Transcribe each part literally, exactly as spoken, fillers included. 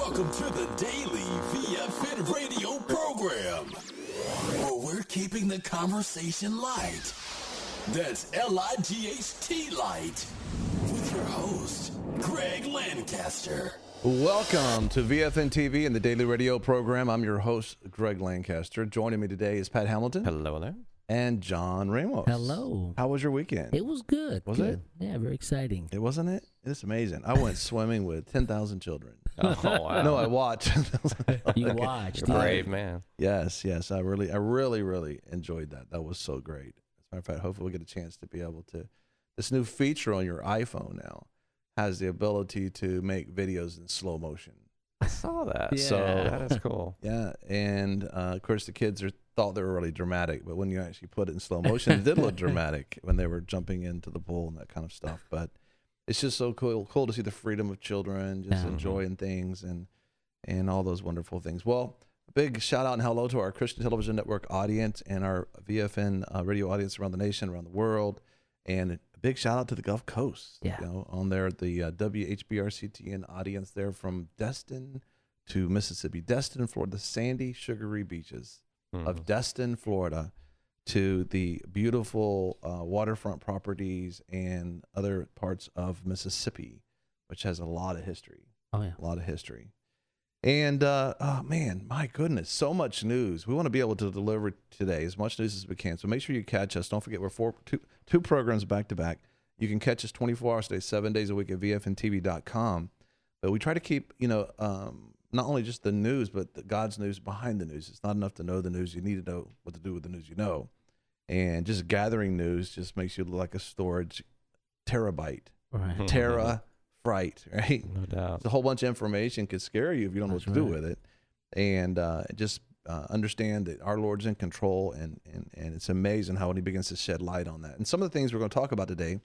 Welcome to the Daily V F N radio program, where we're keeping the conversation light. That's L I G H T light. With your host, Greg Lancaster. Welcome to V F N T V and the Daily Radio program. I'm your host, Greg Lancaster. Joining me today is Pat Hamilton. Hello there. And John Ramos. Hello. How was your weekend? It was good. Was good. it? Yeah, very exciting. It wasn't it? It's amazing. I went swimming with ten thousand children. Oh, wow. No, I watched. You watched. You're a yeah. brave man. Yes, yes. I really, I really, really enjoyed that. That was so great. As a matter of fact, hopefully we'll get a chance to be able to. This new feature on your iPhone now has the ability to make videos in slow motion. I saw that. Yeah. So That is cool. yeah, and uh, of course the kids are, thought they were really dramatic, but when you actually put it in slow motion, it did look dramatic when they were jumping into the pool and that kind of stuff. But it's just so cool, cool to see the freedom of children, just Yeah. enjoying things and and all those wonderful things. Well, a big shout out and hello to our Christian Television Network audience and our V F N uh, radio audience around the nation, around the world, and a big shout out to the Gulf Coast. Yeah. You know, on there, the uh, W H B R C T N audience there from Destin to Mississippi, Destin, Florida, the sandy, sugary beaches Mhm. of Destin, Florida, to the beautiful uh, waterfront properties and other parts of Mississippi, which has a lot of history, Oh, yeah. a lot of history. And, uh, oh, man, my goodness, so much news. We want to be able to deliver today as much news as we can. So make sure you catch us. Don't forget, we're four, two, two programs back to back. You can catch us twenty-four hours a day, seven days a week at V F N T V dot com. But we try to keep, you know, um, not only just the news, but the God's news behind the news. It's not enough to know the news. You need to know what to do with the news you know. And just gathering news just makes you look like a storage terabyte. Right. Terra fright, right? No doubt. It's a whole bunch of information could scare you if you don't know That's what to do right. with it. And uh, just uh, understand that our Lord's in control, and, and, and it's amazing how when he begins to shed light on that. And some of the things we're going to talk about today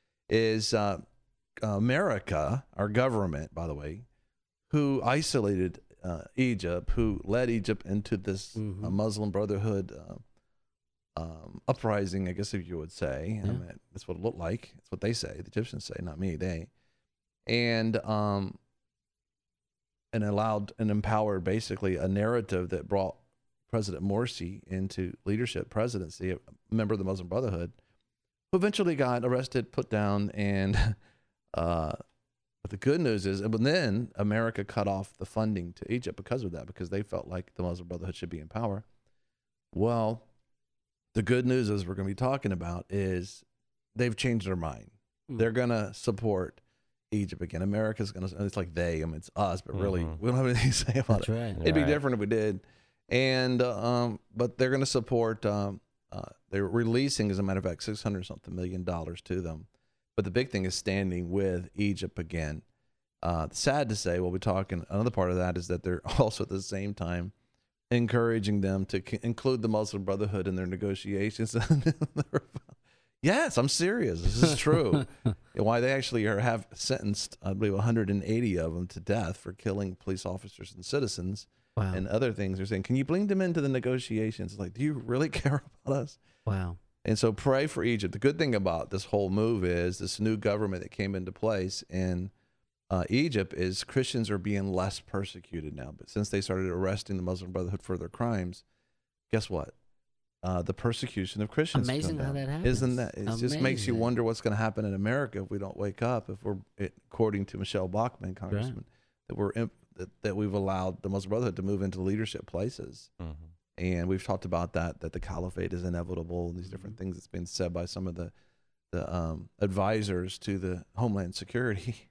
is uh, America, our government, by the way, who isolated uh, Egypt, who led Egypt into this Mhm. uh, Muslim Brotherhood uh, um, uprising, I guess if you would say. I Yeah. mean, that's what it looked like. That's what they say. The Egyptians say, not me. They. And um, and allowed and empowered basically a narrative that brought President Morsi into leadership, presidency, a member of the Muslim Brotherhood, who eventually got arrested, put down, and uh, but the good news is, but then America cut off the funding to Egypt because of that, because they felt like the Muslim Brotherhood should be in power. Well, the good news is we're going to be talking about is they've changed their mind. Mm. They're going to support Egypt again. America's going to, it's like they, I mean, it's us, but really Mhm. we don't have anything to say about That's it. right. It'd be Right. different if we did. And, uh, um, but they're going to support, um, uh, they're releasing, as a matter of fact, six hundred something million dollars to them. But the big thing is standing with Egypt again. Uh, sad to say, we'll be talking, another part of that is that they're also at the same time encouraging them to c- include the Muslim Brotherhood in their negotiations. Yes, I'm serious. This is true. Why they actually are have sentenced, I believe, one hundred eighty of them to death for killing police officers and citizens Wow. and other things. They're saying, can you bring them into the negotiations? Like, do you really care about us? Wow. And so pray for Egypt. The good thing about this whole move is this new government that came into place in uh, Egypt is Christians are being less persecuted now. But since they started arresting the Muslim Brotherhood for their crimes, guess what? Uh, the persecution of Christians. has Amazing come how down. that happens. Isn't that? It just makes you Amazing. wonder what's going to happen in America if we don't wake up. If we're, according to Michelle Bachmann, Congressman, that we're imp- that, that we've allowed the Muslim Brotherhood to move into leadership places. Mhm. And we've talked about that, that the caliphate is inevitable, and these different things that's been said by some of the, the um, advisors to the Homeland Security.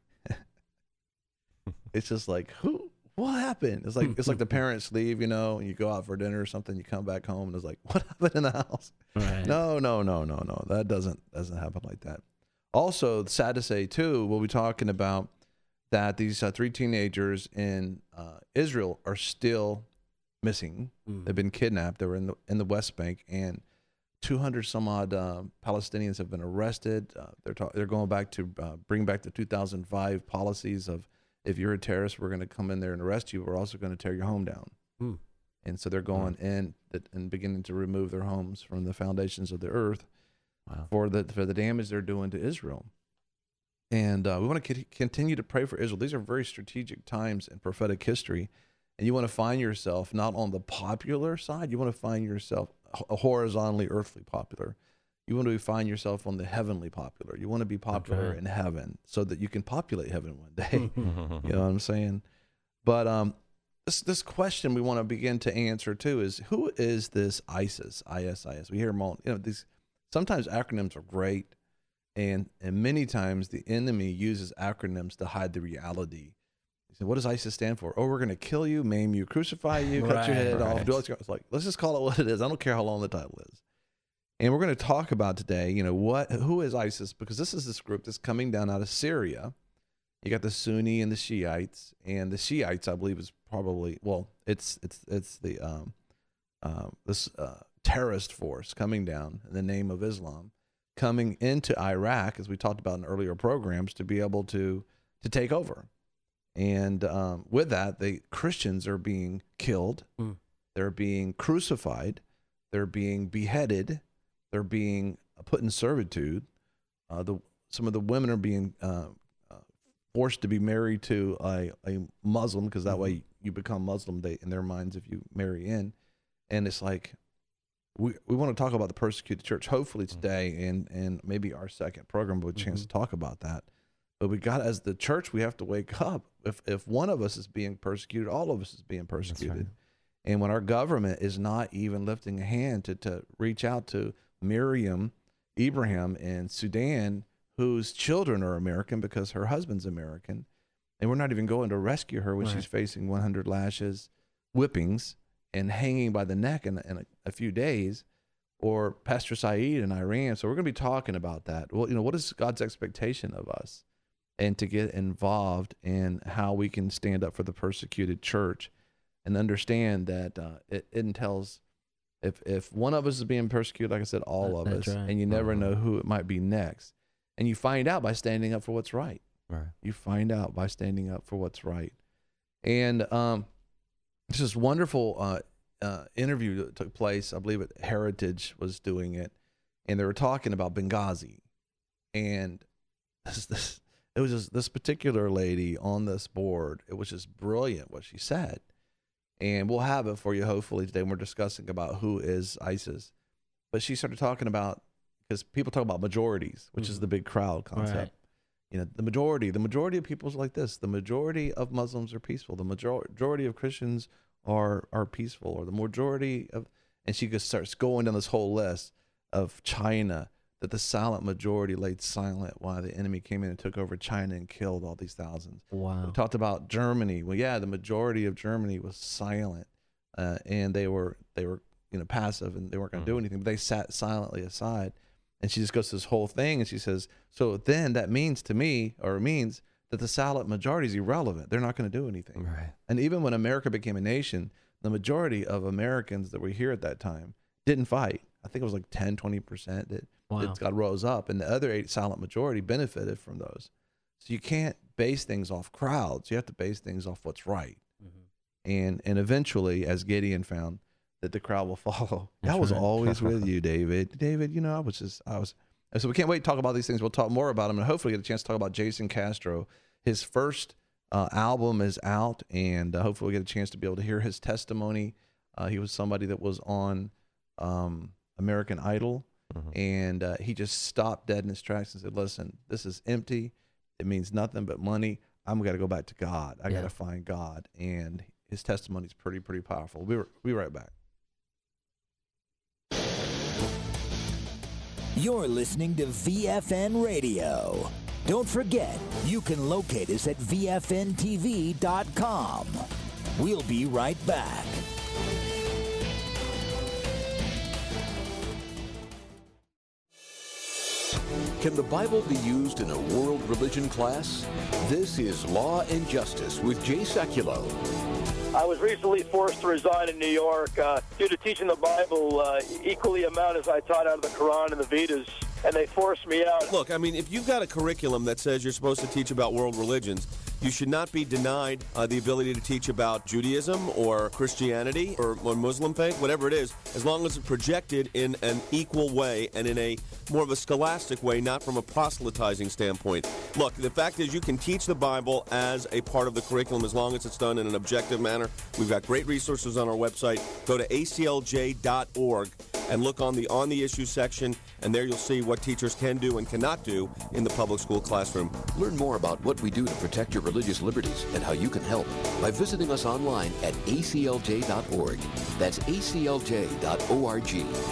It's just like, who, what happened? It's like, it's like the parents leave, you know, and you go out for dinner or something, you come back home and it's like, what happened in the house? Right. No, no, no, no, no. That doesn't, doesn't happen like that. Also, sad to say too, we'll be talking about that these uh, three teenagers in uh, Israel are still missing. Mm. They've been kidnapped. They were in the in the West Bank, and two hundred some odd uh, Palestinians have been arrested. Uh, they're ta- they're going back to uh, bring back the two thousand five policies of, if you're a terrorist, we're going to come in there and arrest you. We're also going to tear your home down. Mm. And so they're going in th- and beginning to remove their homes from the foundations of the earth Wow. for the for the damage they're doing to Israel. And uh, we want to c- continue to pray for Israel. These are very strategic times in prophetic history. And you want to find yourself not on the popular side. You want to find yourself horizontally, earthly popular. You want to find yourself on the heavenly popular. You want to be popular Okay. in heaven so that you can populate heaven one day. You know what I'm saying? But um, this this question we want to begin to answer too is, who is this ISIS? I S I S. We hear them all. You know, these sometimes acronyms are great, and and many times the enemy uses acronyms to hide the reality. He said, "What does ISIS stand for? Oh, we're going to kill you, maim you, crucify you, cut your Right, head off." right. Do all this. It's like, let's just call it what it is. I don't care how long the title is. And we're going to talk about today, you know, what who is ISIS, because this is this group that's coming down out of Syria. You got the Sunni and the Shiites, and the Shiites, I believe, is probably well, it's it's it's the um, uh, this uh, terrorist force coming down in the name of Islam, coming into Iraq, as we talked about in earlier programs, to be able to to take over. And um, with that, the Christians are being killed, Mm. they're being crucified, they're being beheaded, they're being put in servitude. Uh, the some of the women are being uh, uh, forced to be married to a, a Muslim, because that Mm-hmm. way you become Muslim they, in their minds if you marry in. And it's like, we we want to talk about the persecuted church, hopefully today, and and maybe our second program will have a chance Mm-hmm. to talk about that. But we got, as the church, we have to wake up. If if one of us is being persecuted, all of us is being persecuted. right. And when our government is not even lifting a hand to, to reach out to Miriam Ibrahim in Sudan, whose children are American because her husband's American, and we're not even going to rescue her when Right. she's facing one hundred lashes, whippings, and hanging by the neck in, in a, a few days, or Pastor Saeed in Iran. So we're going to be talking about that. Well, you know, what is God's expectation of us? And to get involved in how we can stand up for the persecuted church, and understand that uh, it, it entails, if if one of us is being persecuted, like I said, all That- of that's us, right. and you never Mhm. know who it might be next. And you find out by standing up for what's right. Right. You find out by standing up for what's right. And um, this is wonderful uh, uh, interview that took place. I believe it Heritage was doing it, and they were talking about Benghazi, and this this it was just this particular lady on this board. It was just brilliant what she said, and we'll have it for you hopefully today. We're discussing about who is ISIS, but she started talking about, because people talk about majorities, which is Mhm. the big crowd concept. Right. You know, the majority, the majority of people's like this. The majority of Muslims are peaceful. The major- majority of Christians are are peaceful, or the majority of, and she just starts going down this whole list of China, that the silent majority laid silent while the enemy came in and took over China and killed all these thousands. Wow. We talked about Germany. Well, yeah, the majority of Germany was silent, uh, and they were they were you know passive, and they weren't going to do anything. But they sat silently aside. And she just goes to this whole thing, and she says, so then that means to me, or it means that the silent majority is irrelevant. They're not going to do anything. Right. And even when America became a nation, the majority of Americans that were here at that time didn't fight. I think it was like ten, twenty percent that, Wow. that got rose up, and the other eight silent majority benefited from those. So you can't base things off crowds. You have to base things off what's right. Mhm. And and eventually, as Gideon found, that the crowd will follow. That's I was right. always with you, David. David, you know, I was just, I was. And so we can't wait to talk about these things. We'll talk more about them, and hopefully get a chance to talk about Jason Castro. His first uh, album is out, and uh, hopefully we'll get a chance to be able to hear his testimony. Uh, he was somebody that was on um, American Idol, Mhm. and uh, he just stopped dead in his tracks and said, listen, this is empty. It means nothing but money. I'm got to go back to God. I Yeah. got to find God. And his testimony is pretty, pretty powerful. We'll be, we'll be right back. You're listening to V F N Radio. Don't forget, you can locate us at V F N T V dot com. We'll be right back. Can the Bible be used in a world religion class? This is Law and Justice with Jay Sekulow. I was recently forced to resign in New York uh, due to teaching the Bible uh, equally amount as I taught out of the Quran and the Vedas. and they forced me out. Look, I mean, if you've got a curriculum that says you're supposed to teach about world religions, you should not be denied uh, the ability to teach about Judaism or Christianity or, or Muslim faith, whatever it is, as long as it's projected in an equal way and in a more of a scholastic way, not from a proselytizing standpoint. Look, the fact is you can teach the Bible as a part of the curriculum as long as it's done in an objective manner. We've got great resources on our website. Go to A C L J dot org and look on the on the issue section, and there you'll see what teachers can do and cannot do in the public school classroom. Learn more about what we do to protect your religious liberties and how you can help by visiting us online at A C L J dot org. That's A C L J dot org.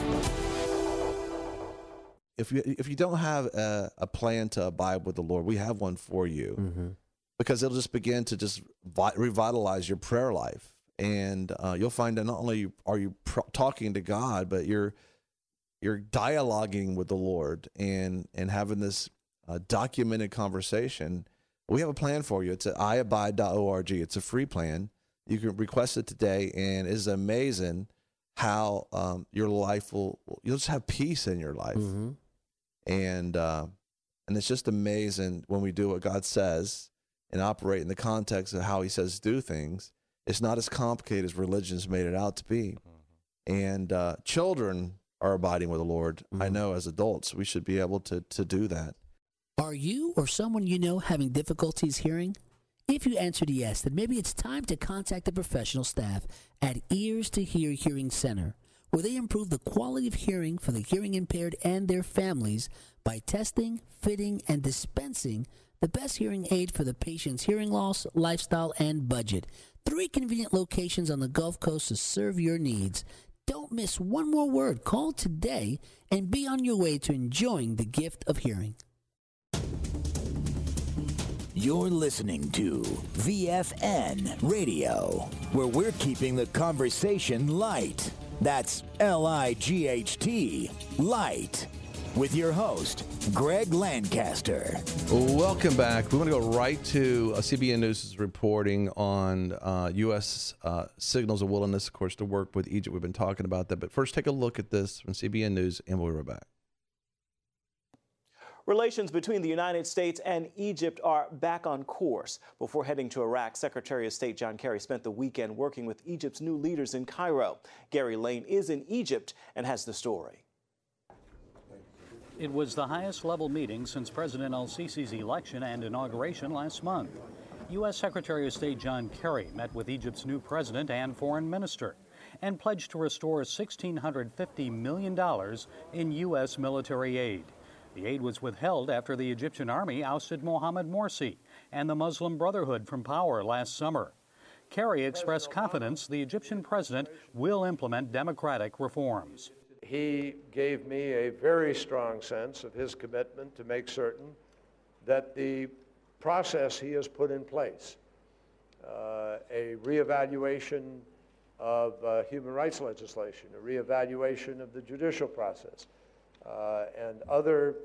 If you if you don't have a, a plan to abide with the Lord, we have one for you, Mm-hmm. because it'll just begin to just vi- revitalize your prayer life, and uh, you'll find that not only are you pr- talking to God, but you're you're dialoguing with the Lord and and having this uh, documented conversation. We have a plan for you. It's at I abide dot org. It's a free plan. You can request it today, and it's amazing how um, your life will, you'll just have peace in your life. Mm-hmm. And uh, and it's just amazing when we do what God says and operate in the context of how he says do things. It's not as complicated as religion's made it out to be. Mm-hmm. And uh, children are abiding with the Lord. Mm-hmm. I know as adults, we should be able to to do that. Are you or someone you know having difficulties hearing? If you answered yes, then maybe it's time to contact the professional staff at Ears to Hear Hearing Center, where they improve the quality of hearing for the hearing impaired and their families by testing, fitting, and dispensing the best hearing aid for the patient's hearing loss, lifestyle, and budget. Three convenient locations on the Gulf Coast to serve your needs. Don't miss one more word. Call today and be on your way to enjoying the gift of hearing. You're listening to V F N Radio, where we're keeping the conversation light. That's L I G H T, light. With your host, Greg Lancaster. Welcome back. We want to go right to uh, C B N News' reporting on uh, U S uh, signals of willingness, of course, to work with Egypt. We've been talking about that. But first, take a look at this from C B N News, and we'll be right back. Relations between the United States and Egypt are back on course. Before heading to Iraq, Secretary of State John Kerry spent the weekend working with Egypt's new leaders in Cairo. Gary Lane is in Egypt and has the story. It was the highest level meeting since President al-Sisi's election and inauguration last month. U S Secretary of State John Kerry met with Egypt's new president and foreign minister and pledged to restore one thousand six hundred fifty million dollars in U S military aid. The aid was withheld after the Egyptian army ousted Mohamed Morsi and the Muslim Brotherhood from power last summer. Kerry expressed confidence the Egyptian president will implement democratic reforms. He gave me a very strong sense of his commitment to make certain that the process he has put in place, uh, a reevaluation of uh, human rights legislation, a reevaluation of the judicial process, Uh, and other,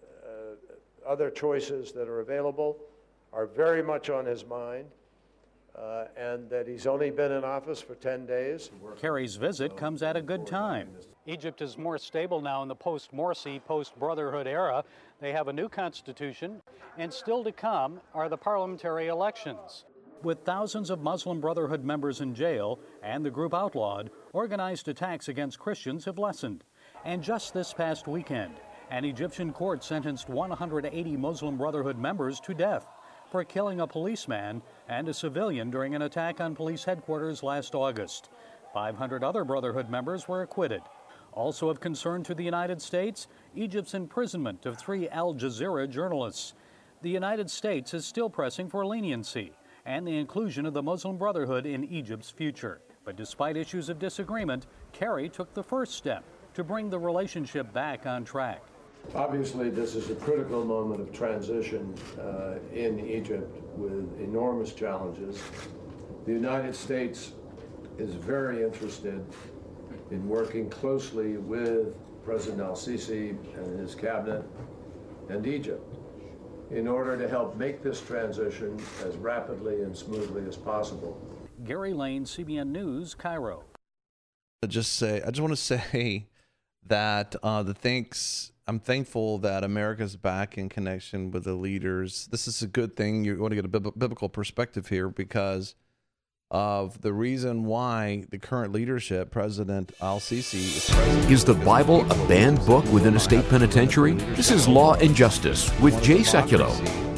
uh, other choices that are available are very much on his mind, uh, and that he's only been in office for ten days. Kerry's visit comes at a good time. Egypt is more stable now in the post-Morsi, post-Brotherhood era. They have a new constitution, and still to come are the parliamentary elections. With thousands of Muslim Brotherhood members in jail and the group outlawed, organized attacks against Christians have lessened. And just this past weekend, an Egyptian court sentenced one hundred eighty Muslim Brotherhood members to death for killing a policeman and a civilian during an attack on police headquarters last August. five hundred other Brotherhood members were acquitted. Also of concern to the United States, Egypt's imprisonment of three Al Jazeera journalists. The United States is still pressing for leniency and the inclusion of the Muslim Brotherhood in Egypt's future. But despite issues of disagreement, Kerry took the first step to bring the relationship back on track. Obviously, this is a critical moment of transition uh, in Egypt with enormous challenges. The United States is very interested in working closely with President al-Sisi and his cabinet and Egypt in order to help make this transition as rapidly and smoothly as possible. Gary Lane, C B N News, Cairo. I just say, I just want to say that uh, the thanks I'm thankful that America's back in connection with the leaders. This is a good thing. You want to get a bib- biblical perspective here because of the reason why the current leadership, President Al-Sisi, is president. Is the Bible a banned book within a state penitentiary? This is Law and Justice with Jay Sekulow.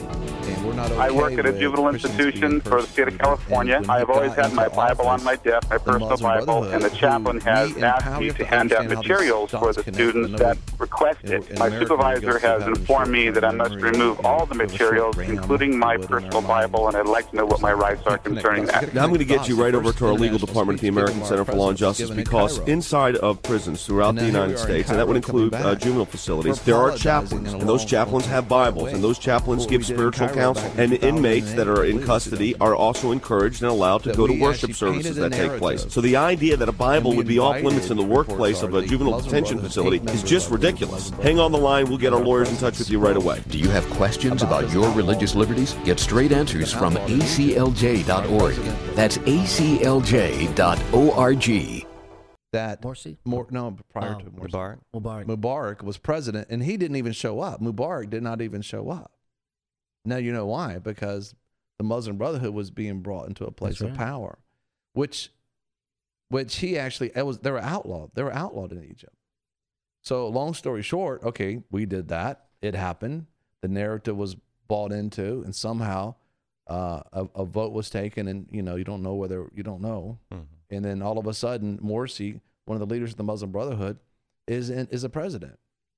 I work at a juvenile institution for the state of California. I have always had my Bible on my desk, my personal Bible, and the chaplain has asked me to hand out materials for the students that request it. My supervisor has informed me that I must remove all the materials, including my personal Bible, and I'd like to know what my rights are concerning that. Now I'm going to get you right over to our legal department at the American Center for Law and Justice, because inside of prisons throughout the United States, and that would include uh, juvenile facilities, there are chaplains, and those chaplains have Bibles, and those chaplains give spiritual counsel. And inmates that are in custody are also encouraged and allowed to go to worship services that take place. So the idea that a Bible would be off limits in the workplace of a juvenile detention facility is just ridiculous. Hang on the line. We'll get our lawyers in touch with you right away. Do you have questions about your religious liberties? Get straight answers from A C L J dot org. That's A C L J dot org. That Morsi? More, no, prior Oh, to Morsi. Mubarak. Mubarak. Mubarak was president, and he didn't even show up. Mubarak did not even show up. Now you know why, because the Muslim Brotherhood was being brought into a place That's of right. power, which, which he actually it was. They were outlawed. They were outlawed in Egypt. So long story short, okay, we did that. It happened. The narrative was bought into, and somehow uh, a, a vote was taken, and you know you don't know whether you don't know, Mm-hmm. and then all of a sudden, Morsi, one of the leaders of the Muslim Brotherhood, is in, is a president.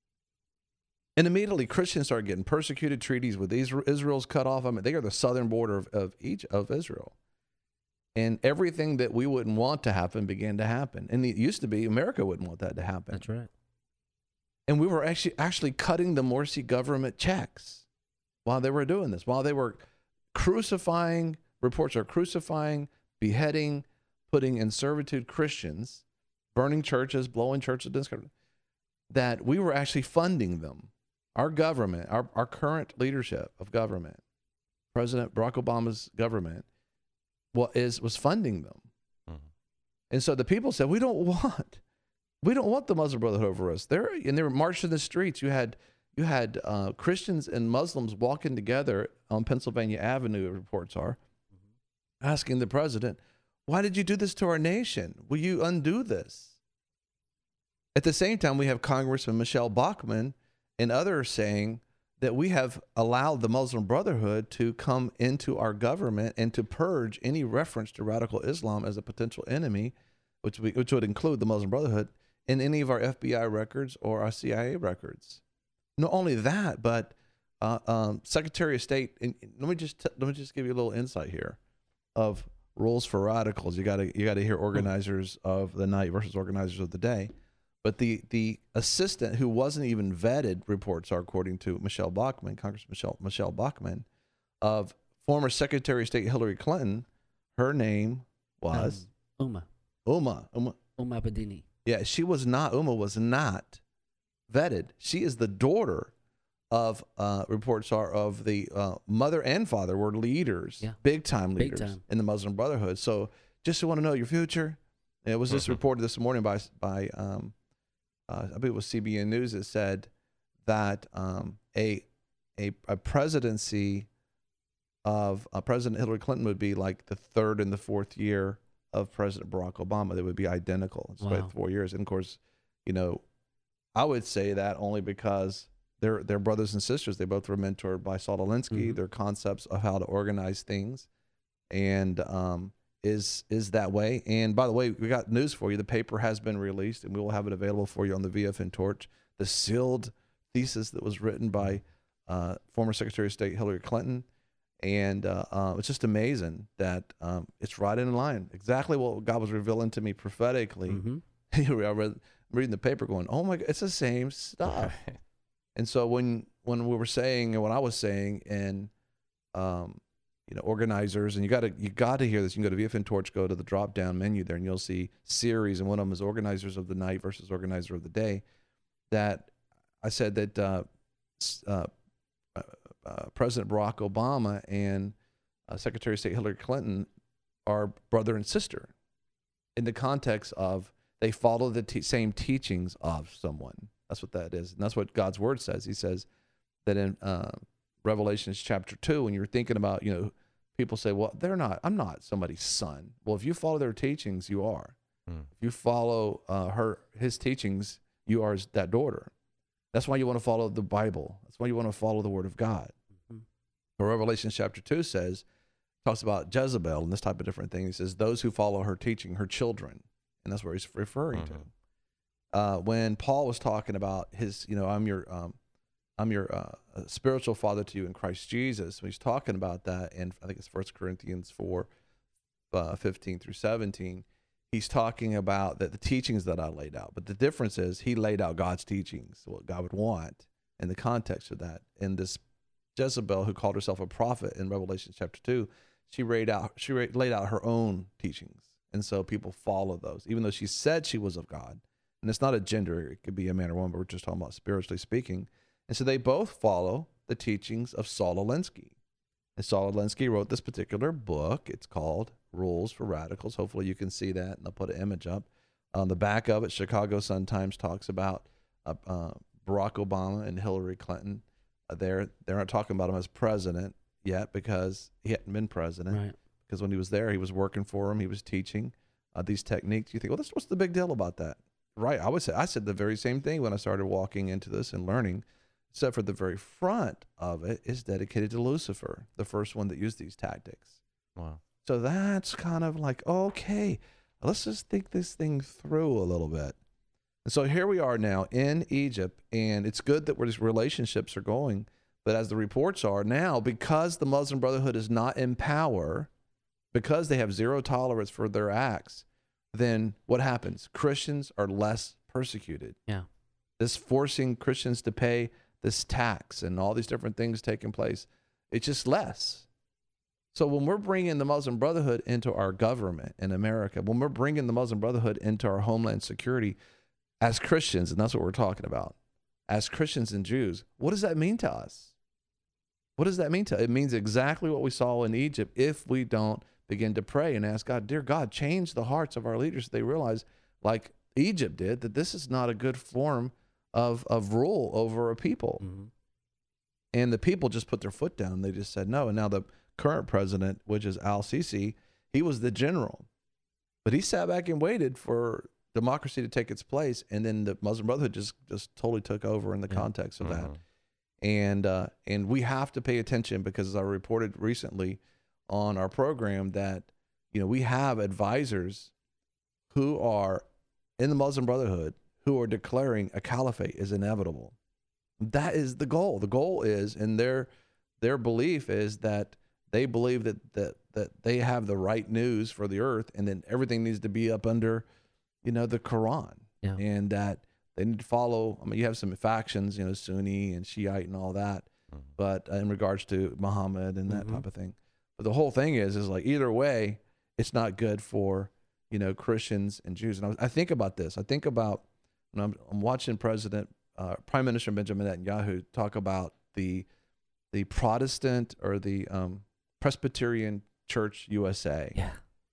And immediately Christians started getting persecuted. Treaties with Israel, Israel's cut off. I mean, they are the southern border of, of each of Israel. And everything that we wouldn't want to happen began to happen. And it used to be America wouldn't want that to happen. That's right. And we were actually actually cutting the Morsi government checks while they were doing this, while they were crucifying, reports are crucifying, beheading, putting in servitude Christians, burning churches, blowing churches, that we were actually funding them. Our government, our, our current leadership of government, President Barack Obama's government, well, is was funding them. Mm-hmm. And so the people said, we don't want, we don't want the Muslim Brotherhood over us. They're, and they were marching the streets. You had you had uh, Christians and Muslims walking together on Pennsylvania Avenue, reports are, mm-hmm. asking the president, why did you do this to our nation? Will you undo this? At the same time, we have Congressman Michelle Bachmann and others saying that we have allowed the Muslim Brotherhood to come into our government and to purge any reference to radical Islam as a potential enemy, which, we, which would include the Muslim Brotherhood, in any of our F B I records or our C I A records. Not only that, but uh, um, Secretary of State, and let me just t- let me just give you a little insight here of rules for radicals. You got to you got to hear organizers of the night versus organizers of the day. But the, the assistant who wasn't even vetted, reports are according to Michelle Bachmann, Congress Michelle, Michelle Bachmann, of former Secretary of State Hillary Clinton, her name was? Um, Uma. Uma. Uma. Uma Abedini. Yeah, she was not, Uma was not vetted. She is the daughter of, uh, reports are, of the uh, mother and father were leaders, Yeah. big time Big leaders time. in the Muslim Brotherhood. So just to want to know your future, it was just Mhm. reported this morning by, by um, Uh, I believe it was C B N News that said that um, a, a a presidency of uh, President Hillary Clinton would be like the third and the fourth year of President Barack Obama. They would be identical. It's Wow. about four years. And of course, you know, I would say that only because they're they're brothers and sisters. They both were mentored by Saul Alinsky. Mhm. Their concepts of how to organize things, and um, is is that way. And by the way, we got news for you. The paper has been released, and we will have it available for you on the V F N Torch. The sealed thesis that was written by uh, former Secretary of State Hillary Clinton. And uh, uh, it's just amazing that um, it's right in line. Exactly what God was revealing to me prophetically. Mhm. I read, I'm reading the paper going, oh my God, it's the same stuff. And so when when we were saying, and what I was saying, and um, you know, organizers, and you got to you got to hear this. You can go to V F N Torch, go to the drop down menu there, and you'll see series, and one of them is organizers of the night versus organizer of the day. That I said that uh, uh, uh, President Barack Obama and uh, Secretary of State Hillary Clinton are brother and sister, in the context of they follow the te- same teachings of someone. That's what that is. And that's what God's word says. He says that in uh, Revelations chapter two, when you're thinking about, you know, people say, well, they're not, I'm not somebody's son. Well, if you follow their teachings, you are. Hmm. If you follow uh, her, his teachings, you are that daughter. That's why you want to follow the Bible. That's why you want to follow the word of God. Mm-hmm. But Revelation chapter two says, talks about Jezebel and this type of different thing. He says, those who follow her teaching, her children. And that's where he's referring mm-hmm. to. Uh, when Paul was talking about his, you know, I'm your, um, I'm your uh, spiritual father to you in Christ Jesus. When he's talking about that, and I think it's First Corinthians four, uh, fifteen through seventeen, he's talking about that the teachings that I laid out. But the difference is he laid out God's teachings, what God would want in the context of that. And this Jezebel, who called herself a prophet in Revelation chapter two, she laid out, she laid out her own teachings. And so people follow those, even though she said she was of God. And it's not a gender, it could be a man or woman, but we're just talking about spiritually speaking. And so they both follow the teachings of Saul Alinsky. And Saul Alinsky wrote this particular book. It's called Rules for Radicals. Hopefully you can see that, and I'll put an image up. On the back of it, Chicago Sun-Times talks about uh, uh, Barack Obama and Hillary Clinton. Uh, they're, they're not talking about him as president yet because he hadn't been president. Right. Because when he was there, he was working for him. He was teaching uh, these techniques. You think, well, this, what's the big deal about that? Right. I would say, I said the very same thing when I started walking into this and learning. Except for the very front of it is dedicated to Lucifer, the first one that used these tactics. Wow. So that's kind of like, okay, let's just think this thing through a little bit. And so here we are now in Egypt, and it's good that where these relationships are going. But as the reports are now, because the Muslim Brotherhood is not in power, because they have zero tolerance for their acts, then what happens? Christians are less persecuted. Yeah. This forcing Christians to pay this tax and all these different things taking place, it's just less. So when we're bringing the Muslim Brotherhood into our government in America, when we're bringing the Muslim Brotherhood into our homeland security as Christians, and that's what we're talking about, as Christians and Jews, what does that mean to us? What does that mean to us? It means exactly what we saw in Egypt if we don't begin to pray and ask God, dear God, change the hearts of our leaders so they realize, like Egypt did, that this is not a good form of of rule over a people. Mm-hmm. And the people just put their foot down. They just said no. And now the current president, which is Al-Sisi, he was the general. But he sat back and waited for democracy to take its place. And then the Muslim Brotherhood just, just totally took over in the yeah. context of mm-hmm. that. And, uh, and we have to pay attention because, as I reported recently on our program, that, you know, we have advisors who are in the Muslim Brotherhood who are declaring a caliphate is inevitable. That is the goal. The goal is, and their their belief is that they believe that that that they have the right news for the earth, and then everything needs to be up under, you know, the Quran, yeah. and that they need to follow. I mean, you have some factions, you know, Sunni and Shiite and all that, mm-hmm. but uh, in regards to Muhammad and that mm-hmm. type of thing. But the whole thing is, is like either way, it's not good for, you know, Christians and Jews. And I, I think about this. I think about. I'm, I'm watching President, uh, Prime Minister Benjamin Netanyahu talk about the the Protestant or the um, Presbyterian Church U S A. Yeah.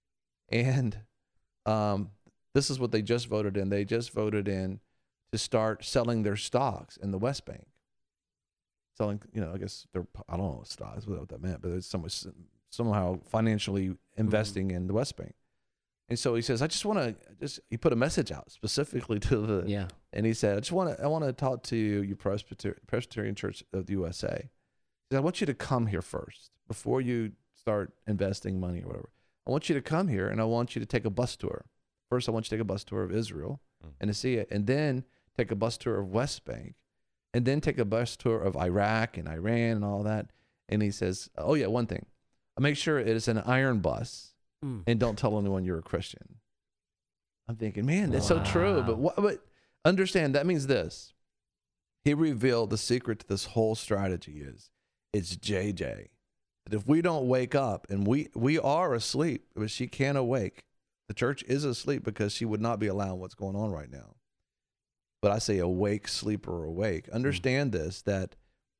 And um, this is what they just voted in. They just voted in to start selling their stocks in the West Bank. Selling, you know, I guess they're, I don't know what stocks, what that meant, but it's so much, somehow financially investing mm-hmm. in the West Bank. And so he says, I just want to just, he put a message out specifically to the, yeah. and he said, I just want to, I want to talk to you, you Presbyter- Presbyterian Church of the U S A. He said, I want you to come here first before you start investing money or whatever. I want you to come here and I want you to take a bus tour. First, I want you to take a bus tour of Israel mm. and to see it, and then take a bus tour of West Bank, and then take a bus tour of Iraq and Iran and all that. And he says, oh yeah, one thing, make sure it is an iron bus. And don't tell anyone you're a Christian. I'm thinking, man, that's wow. so true. But what? But understand, that means this. He revealed the secret to this whole strategy is, it's J J. That if we don't wake up, and we we are asleep, but she can't awake. The church is asleep because she would not be allowing what's going on right now. But I say awake, sleeper, awake. Understand mm-hmm. this, that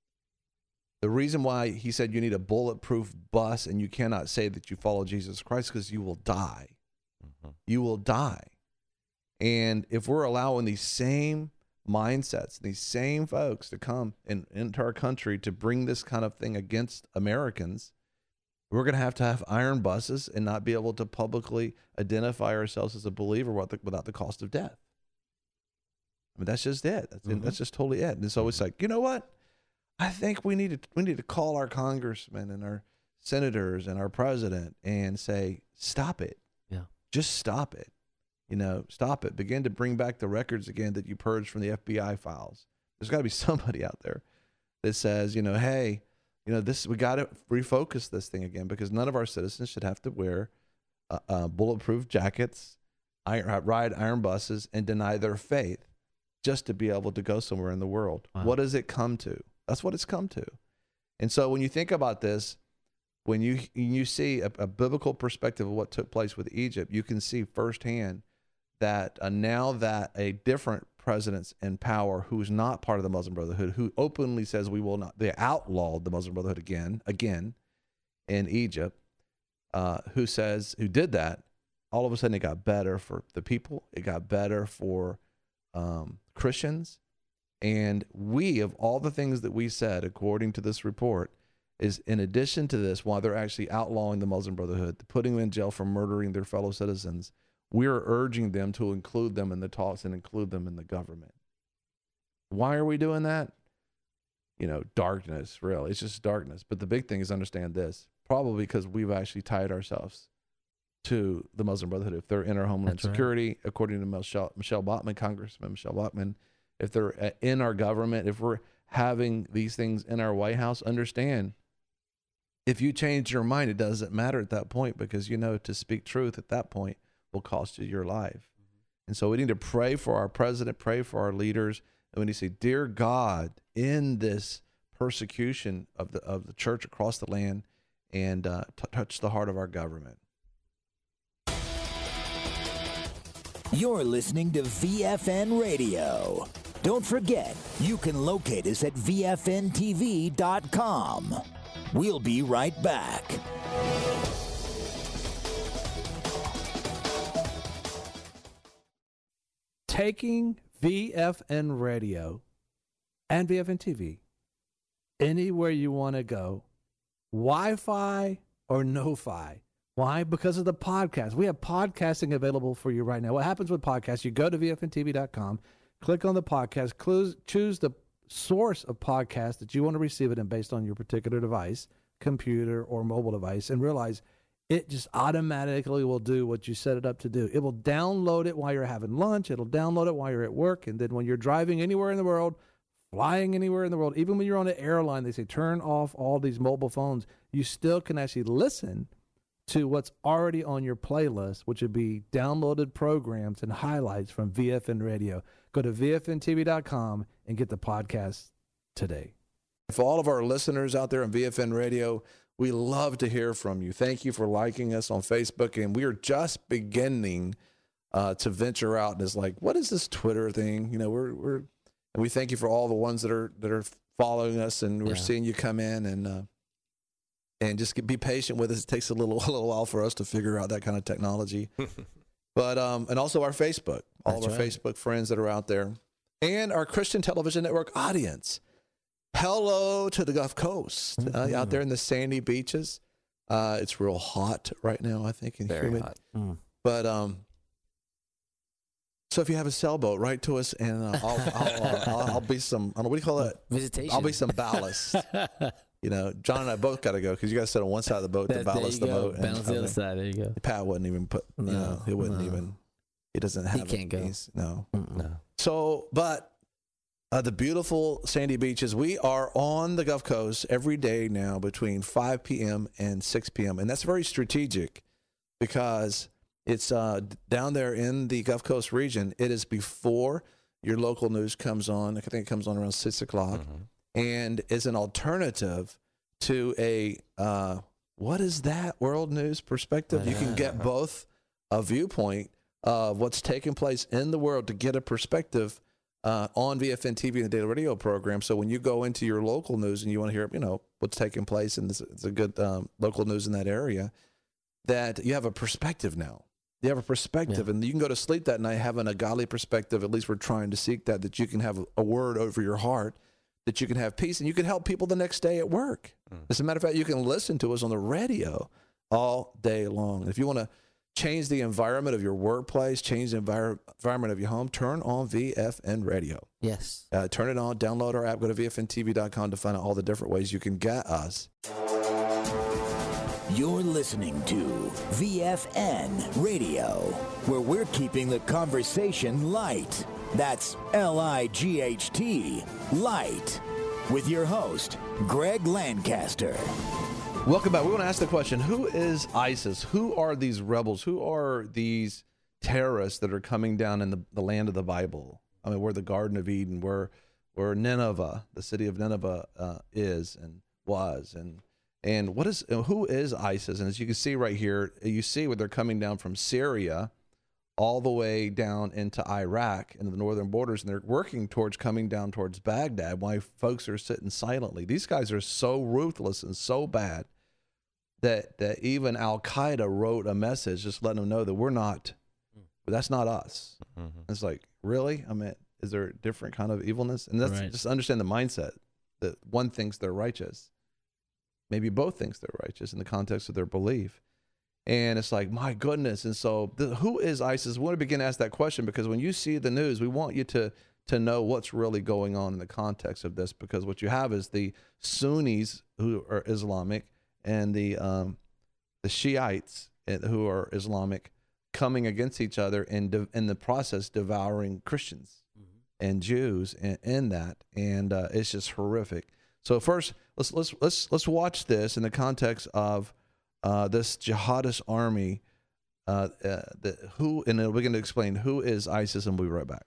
the reason why he said you need a bulletproof bus and you cannot say that you follow Jesus Christ, because you will die. Mm-hmm. You will die. And if we're allowing these same mindsets, these same folks to come in, into our country to bring this kind of thing against Americans, we're going to have to have iron buses and not be able to publicly identify ourselves as a believer without the, without the cost of death. I mean, that's just it. That's, mm-hmm. that's just totally it. And so it's like, you know what? I think we need to we need to call our congressmen and our senators and our president and say, stop it. Yeah. Just stop it. You know, stop it. Begin to bring back the records again that you purged from the F B I files. There's got to be somebody out there that says, you know, hey, you know, this we got to refocus this thing again, because none of our citizens should have to wear uh, uh, bulletproof jackets, iron, ride iron buses, and deny their faith just to be able to go somewhere in the world. Wow. What does it come to? That's what it's come to. And so when you think about this, when you you see a, a biblical perspective of what took place with Egypt, you can see firsthand that uh, now that a different president's in power who's not part of the Muslim Brotherhood, who openly says we will not, they outlawed the Muslim Brotherhood again, again in Egypt, uh, who says, who did that, all of a sudden it got better for the people. It got better for um, Christians. And we, of all the things that we said, according to this report, is in addition to this, while they're actually outlawing the Muslim Brotherhood, putting them in jail for murdering their fellow citizens, we are urging them to include them in the talks and include them in the government. Why are we doing that? You know, darkness, really. It's just darkness. But the big thing is understand this, probably because we've actually tied ourselves to the Muslim Brotherhood. If they're in our Homeland That's Security, right. according to Michelle, Michelle Bachmann, Congressman Michelle Bachmann, if they're in our government, if we're having these things in our White House, understand, if you change your mind, it doesn't matter at that point, because you know to speak truth at that point will cost you your life. Mm-hmm. And so we need to pray for our president, pray for our leaders, and we need to say, dear God, in this persecution of the of the church across the land, and uh, t- touch the heart of our government. You're listening to V F N Radio. Don't forget, you can locate us at V F N T V dot com. We'll be right back. Taking V F N Radio and V F N T V anywhere you want to go, Wi-Fi or no-fi. Why? Because of the podcast. We have podcasting available for you right now. What happens with podcasts? You go to V F N T V dot com, click on the podcast, clues, choose the source of podcast that you want to receive it in based on your particular device, computer or mobile device, and realize it just automatically will do what you set it up to do. It will download it while you're having lunch. It'll download it while you're at work. And then when you're driving anywhere in the world, flying anywhere in the world, even when you're on an airline, they say turn off all these mobile phones. You still can actually listen to what's already on your playlist, which would be downloaded programs and highlights from V F N Radio. Go to V F N T V dot com and get the podcast today. For all of our listeners out there on V F N Radio, we love to hear from you. Thank you for liking us on Facebook. And we are just beginning uh, to venture out. And it's like, what is this Twitter thing? You know, we're, we're, and we thank you for all the ones that are, that are following us, and we're yeah. seeing you come in, and, uh, and just be patient with us. It takes a little, a little while for us to figure out that kind of technology. But, um, and also our Facebook, all That's of our right. Facebook friends that are out there, and our Christian Television Network audience. Hello to the Gulf Coast, mm-hmm. uh, out there in the sandy beaches. Uh, it's real hot right now, I think, and Very humid. hot. Mm. But um, so if you have a sailboat, write to us, and uh, I'll, I'll, uh, I'll, I'll be some. I don't know, what do you call it? Visitation. I'll be some ballast. You know, John and I both got to go because you guys sit on one side of the boat to ballast the go. boat. Balance and, the other side. There you go. Pat wouldn't even put. No, you know, he wouldn't no. even. He doesn't have. He can't go. No. No. So, but. Uh, the beautiful sandy beaches. We are on the Gulf Coast every day now between five p.m. and six p.m. And that's very strategic because it's uh, down there in the Gulf Coast region. It is before your local news comes on. I think it comes on around six o'clock. Mm-hmm. And is an alternative to a, uh, what is that, world news perspective? You can get both a viewpoint of what's taking place in the world to get a perspective Uh, on V F N T V and the daily radio program. So when you go into your local news and you want to hear, you know, what's taking place, and this, it's a good um, local news in that area, that you have a perspective now. You have a perspective, Yeah. and you can go to sleep that night having a godly perspective. At least we're trying to seek that, that you can have a word over your heart, that you can have peace, and you can help people the next day at work. Mm. As a matter of fact, you can listen to us on the radio all day long. If you want to change the environment of your workplace, change the envir- environment of your home, turn on V F N Radio. Yes. Uh, turn it on, download our app, go to V F N T V dot com to find out all the different ways you can get us. You're listening to V F N Radio, where we're keeping the conversation light. That's L I G H T, light. With your host, Greg Lancaster. Welcome back. We want to ask the question, who is ISIS? Who are these rebels? Who are these terrorists that are coming down in the, the land of the Bible? I mean, where the Garden of Eden, where where Nineveh, the city of Nineveh uh, is and was. And and what is who is ISIS? And as you can see right here, you see where they're coming down from Syria all the way down into Iraq, into the northern borders, and they're working towards coming down towards Baghdad, why folks are sitting silently. These guys are so ruthless and so bad that that even Al-Qaeda wrote a message just letting them know that we're not, that's not us. Mm-hmm. It's like, really? I mean, is there a different kind of evilness? And that's Right. just understand the mindset that one thinks they're righteous. Maybe both thinks they're righteous in the context of their belief. And it's like, my goodness. And so the, who is ISIS? We want to begin to ask that question, because when you see the news, we want you to, to know what's really going on in the context of this, because what you have is the Sunnis who are Islamic and the um, the Shiites who are Islamic coming against each other and de- in the process devouring Christians mm-hmm. and Jews in, in that. And uh, it's just horrific. So first, let's let's let's let's watch this in the context of uh, this jihadist army. Uh, uh, the, who and we're going to explain who is ISIS, and we'll be right back.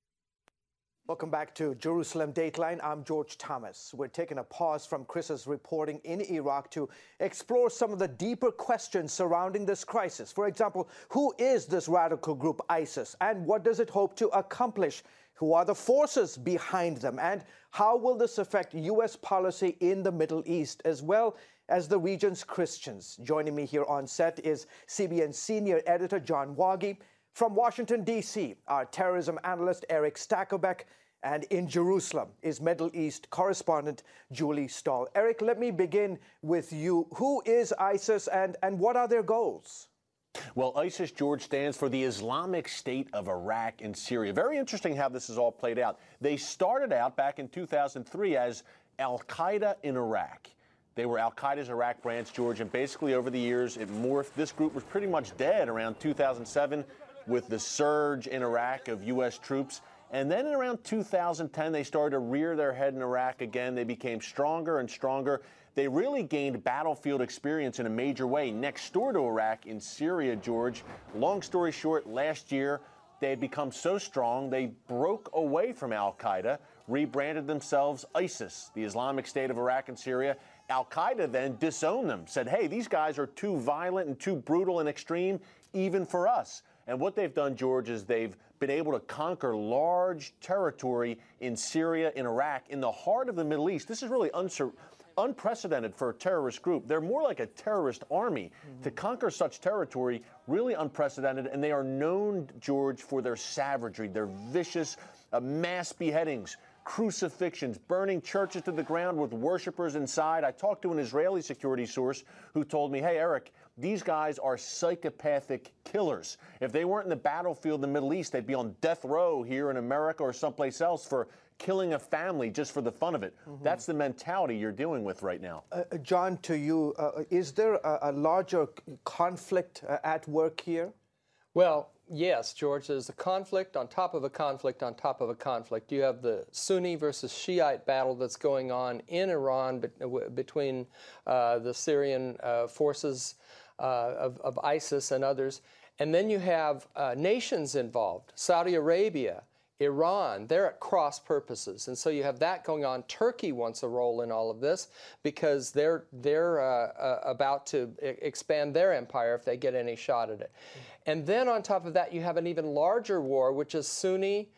Welcome back to Jerusalem Dateline. I'm George Thomas. We're taking a pause from Chris's reporting in Iraq to explore some of the deeper questions surrounding this crisis. For example, who is this radical group ISIS, and what does it hope to accomplish? Who are the forces behind them, and how will this affect U S policy in the Middle East, as well as the region's Christians? Joining me here on set is C B N senior editor John Wagi. From Washington, D C, our terrorism analyst Eric Stakelbeck, and in Jerusalem is Middle East correspondent Julie Stahl. Eric, let me begin with you. Who is ISIS, and, and what are their goals? Well, ISIS, George, stands for the Islamic State of Iraq and Syria. Very interesting how this has all played out. They started out back in two thousand three as Al-Qaeda in Iraq. They were Al-Qaeda's Iraq branch, George, and basically over the years it morphed. This group was pretty much dead around two thousand seven with the surge in Iraq of U S troops. And then in around two thousand ten, they started to rear their head in Iraq again. They became stronger and stronger. They really gained battlefield experience in a major way next door to Iraq in Syria, George. Long story short, last year, they had become so strong, they broke away from Al-Qaeda, rebranded themselves ISIS, the Islamic State of Iraq and Syria. Al-Qaeda then disowned them, said, hey, these guys are too violent and too brutal and extreme, even for us. And what they've done, George, is they've been able to conquer large territory in Syria, in Iraq, in the heart of the Middle East. This is really unsur- unprecedented for a terrorist group. They're more like a terrorist army. Mm-hmm. To conquer such territory, really unprecedented, and they are known, George, for their savagery, their vicious uh, mass beheadings, crucifixions, burning churches to the ground with worshipers inside. I talked to an Israeli security source who told me, hey, Eric, these guys are psychopathic killers. If they weren't in the battlefield in the Middle East, they'd be on death row here in America or someplace else for killing a family just for the fun of it. Mm-hmm. That's the mentality you're dealing with right now. Uh, John, to you, uh, is there a, a larger conflict uh, at work here? Well, yes, George, there's a conflict on top of a conflict on top of a conflict. You have the Sunni versus Shiite battle that's going on in Iran be- between uh, the Syrian uh, forces uh, of, of ISIS and others. And then you have uh, nations involved, Saudi Arabia, Iran. They're at cross purposes. And so you have that going on. Turkey wants a role in all of this because they're, they're uh, uh, about to I- expand their empire if they get any shot at it. And then on top of that, you have an even larger war, which is Sunni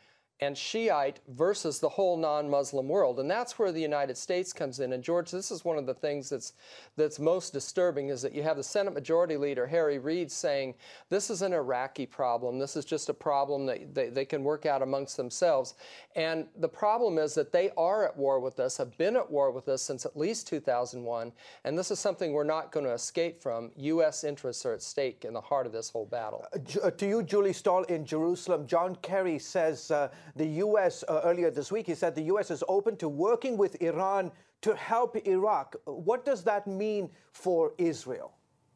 and Shiite versus the whole non-Muslim world. And that's where the United States comes in. And George, this is one of the things that's that's most disturbing, is that you have the Senate Majority Leader, Harry Reid, saying this is an Iraqi problem. This is just a problem that they, they can work out amongst themselves. And the problem is that they are at war with us, have been at war with us since at least two thousand one. And this is something we're not going to escape from. U S interests are at stake in the heart of this whole battle. Uh, to you, Julie Stahl in Jerusalem, John Kerry says uh, the U S uh, earlier this week, he said the U S is open to working with Iran to help Iraq. What does that mean for Israel?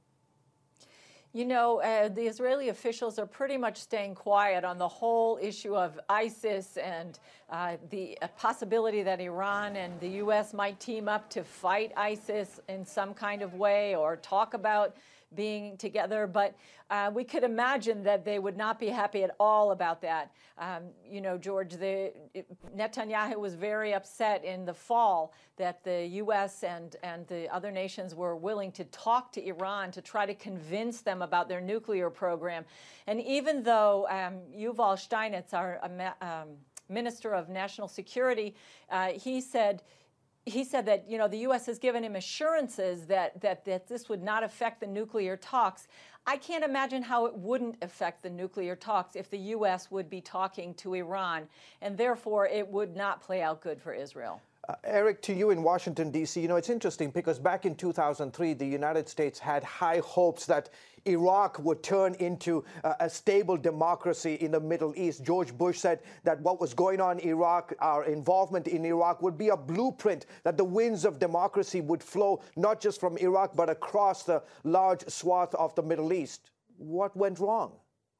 You know, uh, the Israeli officials are pretty much staying quiet on the whole issue of ISIS and uh, the uh, possibility that Iran and the U S might team up to fight ISIS in some kind of way or talk about being together, but uh, we could imagine that they would not be happy at all about that. Um, you know, George, the, Netanyahu was very upset in the fall that the U S and, and the other nations were willing to talk to Iran to try to convince them about their nuclear program. And even though um, Yuval Steinitz, our um, Minister of National Security, uh, he said, He said that, you know, the U S has given him assurances that, that, that this would not affect the nuclear talks. I can't imagine how it wouldn't affect the nuclear talks if the U S would be talking to Iran, and therefore it would not play out good for Israel. Uh, Eric, to you in Washington, D C, you know, it's interesting because back in two thousand three, the United States had high hopes that Iraq would turn into uh, a stable democracy in the Middle East. George Bush said that what was going on in Iraq, our involvement in Iraq, would be a blueprint, that the winds of democracy would flow not just from Iraq, but across the large swath of the Middle East. What went wrong?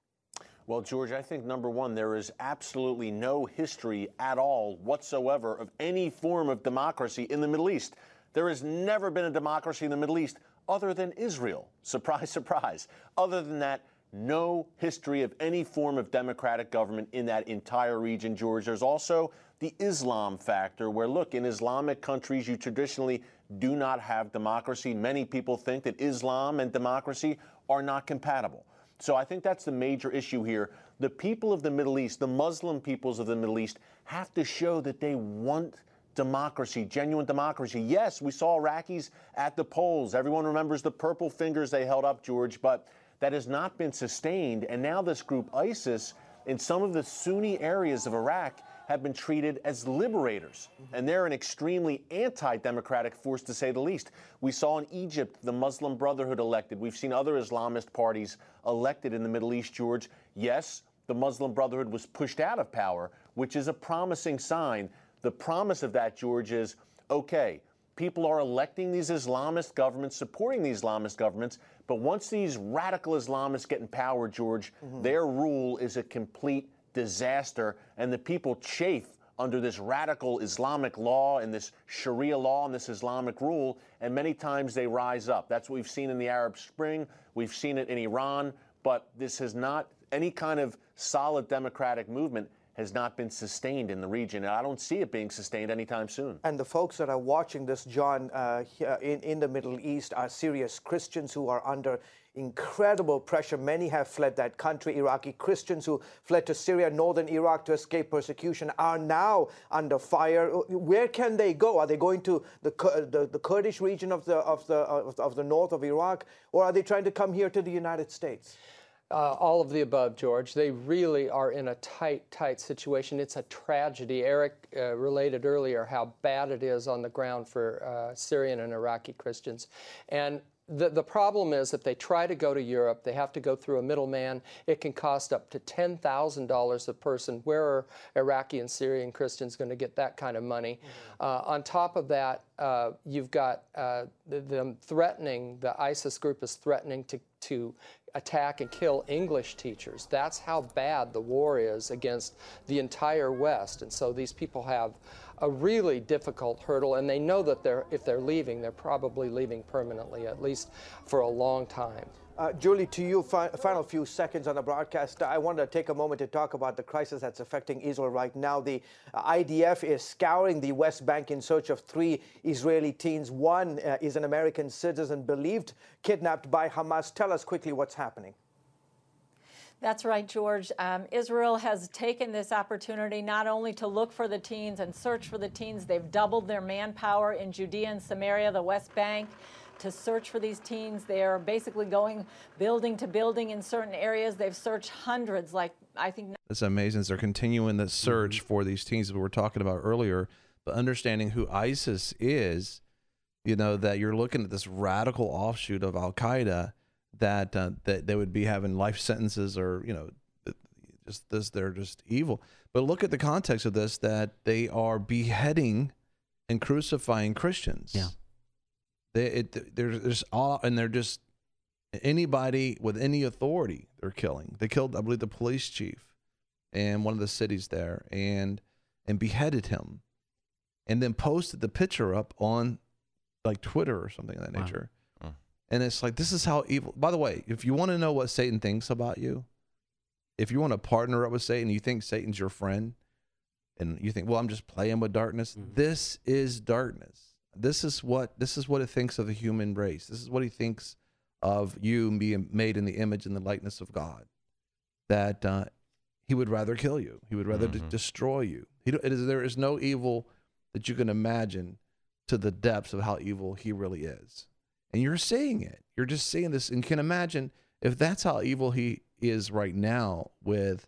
Well, George, I think, number one, there is absolutely no history at all whatsoever of any form of democracy in the Middle East. There has never been a democracy in the Middle East other than Israel. Surprise, surprise. Other than that, no history of any form of democratic government in that entire region, George. There's also the Islam factor where, look, in Islamic countries, you traditionally do not have democracy. Many people think that Islam and democracy are not compatible. So I think that's the major issue here. The people of the Middle East, the Muslim peoples of the Middle East, have to show that they want democracy, genuine democracy. Yes, we saw Iraqis at the polls. Everyone remembers the purple fingers they held up, George, but that has not been sustained. And now this group, ISIS, in some of the Sunni areas of Iraq, have been treated as liberators. And they're an extremely anti-democratic force, to say the least. We saw in Egypt the Muslim Brotherhood elected. We've seen other Islamist parties elected in the Middle East, George. Yes, the Muslim Brotherhood was pushed out of power, which is a promising sign. The promise of that, George, is, okay, people are electing these Islamist governments, supporting these Islamist governments, but once these radical Islamists get in power, George, mm-hmm. their rule is a complete disaster, and the people chafe under this radical Islamic law and this Sharia law and this Islamic rule, and many times they rise up. That's what we've seen in the Arab Spring. We've seen it in Iran, but this has not, any kind of solid democratic movement has not been sustained in the region, and I don't see it being sustained anytime soon. And the folks that are watching this, John, uh, in, in the Middle East are serious Christians who are under incredible pressure. Many have fled that country. Iraqi Christians who fled to Syria, northern Iraq to escape persecution are now under fire. Where can they go? Are they going to the the, the Kurdish region of the of the of, of the north of Iraq, or are they trying to come here to the United States? Uh, all of the above, George. They really are in a tight, tight situation. It's a tragedy. Eric uh, related earlier how bad it is on the ground for uh, Syrian and Iraqi Christians. And The, the problem is if they try to go to Europe, they have to go through a middleman. It can cost up to ten thousand dollars a person. Where are Iraqi and Syrian Christians going to get that kind of money? Mm-hmm. uh, on top of that, uh, you've got uh, them threatening, the ISIS group is threatening to, to attack and kill English teachers. That's how bad the war is against the entire West. And so these people have a really difficult hurdle, and they know that they're, if they're leaving, they're probably leaving permanently, at least for a long time. Uh, Julie, to you, fi final few seconds on the broadcast. I want to take a moment to talk about the crisis that's affecting Israel right now. The uh, I D F is scouring the West Bank in search of three Israeli teens. One uh, is an American citizen believed kidnapped by Hamas. Tell us quickly what's happening. That's right, George. Um, Israel has taken this opportunity not only to look for the teens and search for the teens, they've doubled their manpower in Judea and Samaria, the West Bank, to search for these teens. They are basically going building to building in certain areas. They've searched hundreds, like I think. It's amazing. They're continuing the search mm-hmm. for these teens that we were talking about earlier, but understanding who ISIS is, you know, that you're looking at this radical offshoot of Al-Qaeda, that uh, that they would be having life sentences, or, you know, just this, they're just evil. But look at the context of this, that they are beheading and crucifying Christians. Yeah. They, it, there's, there's all, and they're just anybody with any authority they're killing. They killed, I believe, the police chief in one of the cities there, and and beheaded him, and then posted the picture up on like Twitter or something of that wow. nature. Oh. And it's like, this is how evil. By the way, if you want to know what Satan thinks about you, if you want to partner up with Satan, you think Satan's your friend, and you think, well, I'm just playing with darkness. Mm-hmm. This is darkness. This is what this is what it thinks of the human race. This is what he thinks of you being made in the image and the likeness of God. That uh, he would rather kill you. He would rather mm-hmm. de- destroy you. He, it is, there is no evil that you can imagine to the depths of how evil he really is. And you're seeing it. You're just seeing this, and can imagine if that's how evil he is right now, with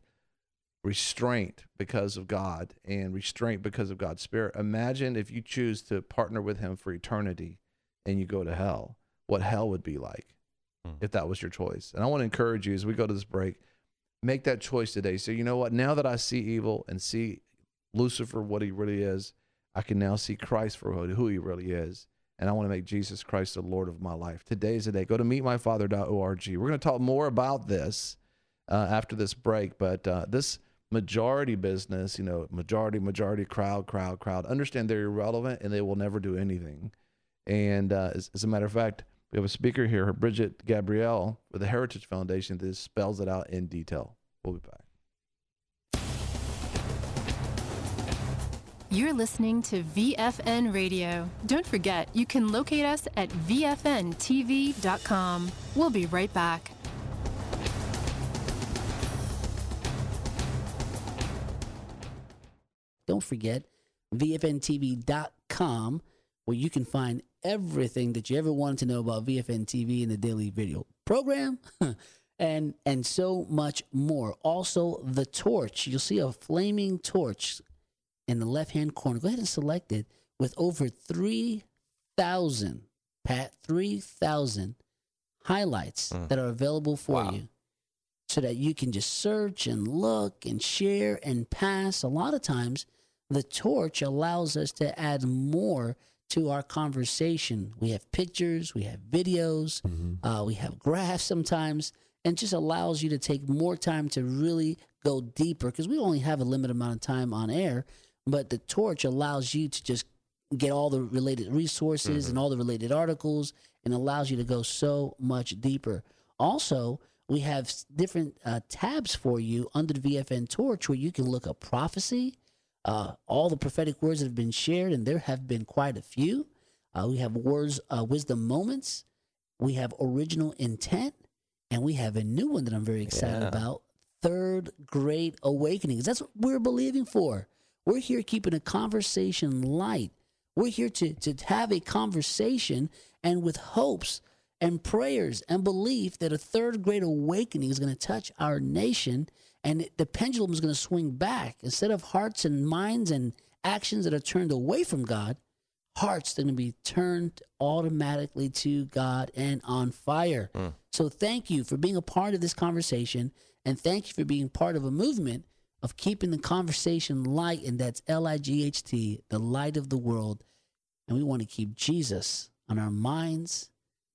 restraint because of God and restraint because of God's Spirit. Imagine if you choose to partner with him for eternity and you go to hell, what hell would be like hmm. if that was your choice. And I want to encourage you as we go to this break, make that choice today. So, you know what? Now that I see evil and see Lucifer, what he really is, I can now see Christ for who he really is. And I want to make Jesus Christ the Lord of my life. Today is the day. Go to meet my father dot org. We're going to talk more about this uh, after this break. But uh, this majority business, you know, majority, majority, crowd, crowd, crowd, understand they're irrelevant and they will never do anything. And uh, as, as a matter of fact, we have a speaker here, Bridget Gabrielle, with the Heritage Foundation, that spells it out in detail. We'll be back. You're listening to V F N Radio. Don't forget, you can locate us at V F N T V dot com. We'll be right back. Don't forget V F N T V dot com, where you can find everything that you ever wanted to know about V F N T V and the daily video program, and and so much more. Also, the torch. You'll see a flaming torch in the left-hand corner. Go ahead and select it, with over three thousand, Pat, three thousand highlights mm. that are available for wow. you, so that you can just search and look and share and pass. A lot of times, the torch allows us to add more to our conversation. We have pictures, we have videos, mm-hmm. uh, we have graphs sometimes, and just allows you to take more time to really go deeper, because we only have a limited amount of time on air. But the torch allows you to just get all the related resources mm-hmm. and all the related articles, and allows you to go so much deeper. Also, we have different uh, tabs for you under the V F N Torch, where you can look up prophecy, uh, all the prophetic words that have been shared, and there have been quite a few. Uh, we have words, uh, wisdom moments. We have original intent, and we have a new one that I'm very excited yeah. about, Third Great Awakenings. That's what we're believing for. We're here keeping a conversation light. We're here to, to have a conversation, and with hopes and prayers and belief that a third great awakening is going to touch our nation, and the pendulum is going to swing back. Instead of hearts and minds and actions that are turned away from God, hearts that are going to be turned automatically to God and on fire. Mm. So thank you for being a part of this conversation, and thank you for being part of a movement of keeping the conversation light, and that's L I G H T, the light of the world. And we want to keep Jesus on our minds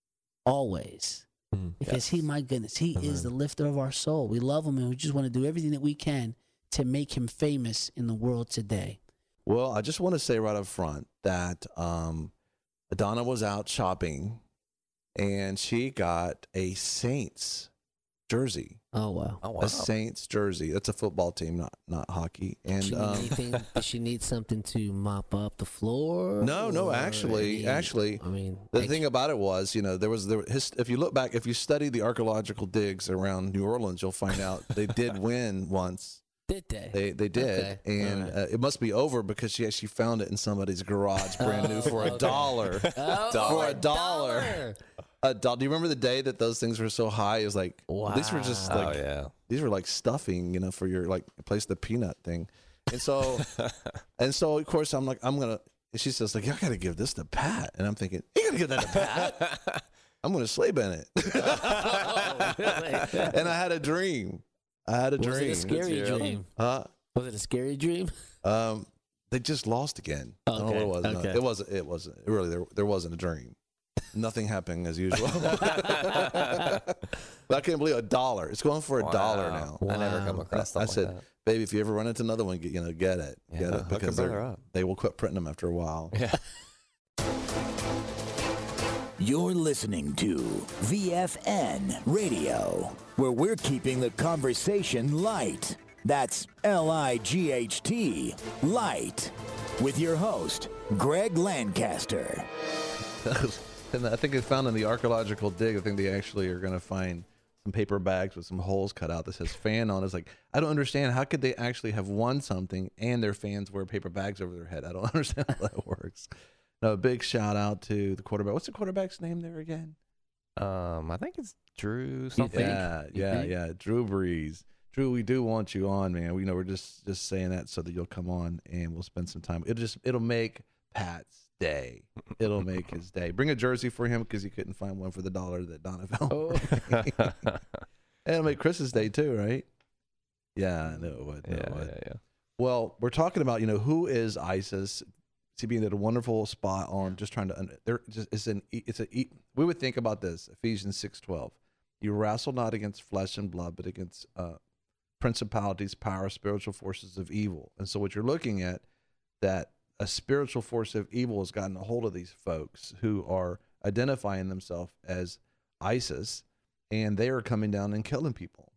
always, mm, because yes. he, my goodness, he mm-hmm. is the lifter of our soul. We love him, and we just want to do everything that we can to make him famous in the world today. Well, I just want to say right up front that um, Donna was out shopping, and she got a Saints jersey. Oh wow! Oh wow! A Saints jersey. That's a football team, not not hockey. And Does she need um, anything? Does she need something to mop up the floor? no, no, or actually, any- actually, I mean, the ex- thing about it was, you know, there was there. His, if you look back, if you study the archaeological digs around New Orleans, you'll find out they did win once. Did they? They they did, Okay. and All right. uh, it must be over because she actually found it in somebody's garage, brand new, for a okay. dollar. Oh, For a a dollar. A do- do you remember the day that those things were so high? It was like these were just Wow. like Oh, yeah. these were like stuffing, you know, for your like place the peanut thing, and so and so of course I'm like I'm gonna. And she says like, I gotta give this to Pat, and I'm thinking you gotta give that to Pat. I'm gonna sleep in it. Oh, really? And I had a dream. I had a Was dream. it a scary dream? Huh? Was it a scary dream? Um, they just lost again. I don't know what it was. No, Okay. it wasn't. It wasn't. It really, there, there wasn't a dream. Nothing happening as usual. But I can't believe a dollar. It's going for a Wow. dollar now. I never come across stuff I like said, that. baby, if you ever run into another one, get, you know, get it, Yeah, get it, hook your because brother they're- up. they will quit printing them after a while. Yeah. You're listening to V F N Radio, where we're keeping the conversation light. That's L I G H T, light, with your host, Greg Lancaster. And I think they found in the archaeological dig, I think they actually are going to find some paper bags with some holes cut out that says fan on it. It's like, I don't understand. How could they actually have won something and their fans wear paper bags over their head? I don't understand how that works. No, a big shout out to the quarterback. What's the quarterback's name there again? Um, I think it's Drew something. Yeah, yeah, yeah. Drew Brees. Drew, we do want you on, man. We you know we're just just saying that so that you'll come on and we'll spend some time. It'll just it'll make Pat's day. It'll make his day. Bring a jersey for him because he couldn't find one for the dollar that Donna found. Oh. And it'll make Chris's day too, right? Yeah, I know it would. Yeah, it would. yeah, yeah. Well, we're talking about, you know, who is ISIS? C B did a wonderful spot on just trying to. There, just it's an. It's a. We would think about this. Ephesians six twelve. You wrestle not against flesh and blood, but against uh, principalities, power, spiritual forces of evil. And so, what you're looking at, that a spiritual force of evil has gotten a hold of these folks who are identifying themselves as ISIS, and they are coming down and killing people.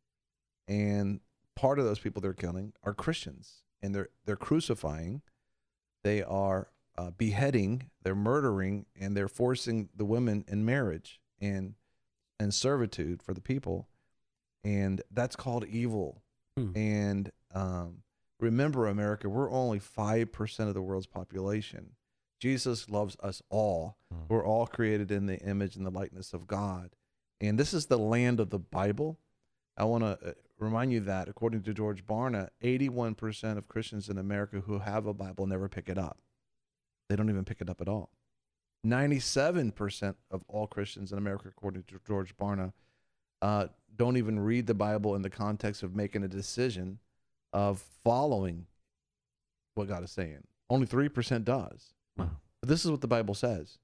And part of those people they're killing are Christians, and they're they're crucifying. They are uh, beheading, they're murdering, and they're forcing the women in marriage and and servitude for the people, and that's called evil. Hmm. And um, remember, America, we're only five percent of the world's population. Jesus loves us all. Hmm. We're all created in the image and the likeness of God, and this is the land of the Bible. I want to remind you that, according to George Barna, eighty-one percent of Christians in America who have a Bible never pick it up. They don't even pick it up at all. ninety-seven percent of all Christians in America, according to George Barna, uh, don't even read the Bible in the context of making a decision of following what God is saying. Only three percent does. Wow. But this is what the Bible says.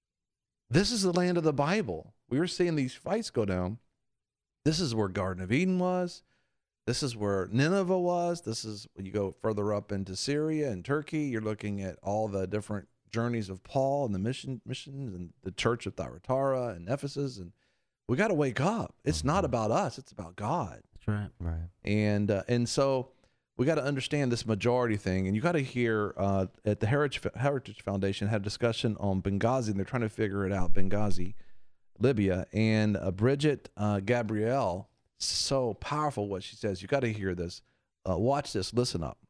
This is the land of the Bible. We were seeing these fights go down. This is where Garden of Eden was. This is where Nineveh was. This is when you go further up into Syria and Turkey. You're looking at all the different journeys of Paul and the mission missions and the church of Thyatira and Ephesus. And we got to wake up. It's not about us. It's about God. That's right. Right. And uh, and so we got to understand this majority thing. And you got to hear uh, at the Heritage Heritage Foundation had a discussion on Benghazi, and they're trying to figure it out. Benghazi, Libya, and uh, Bridget uh, Gabrielle, so powerful what she says. You got to hear this. Uh, watch this. Listen up.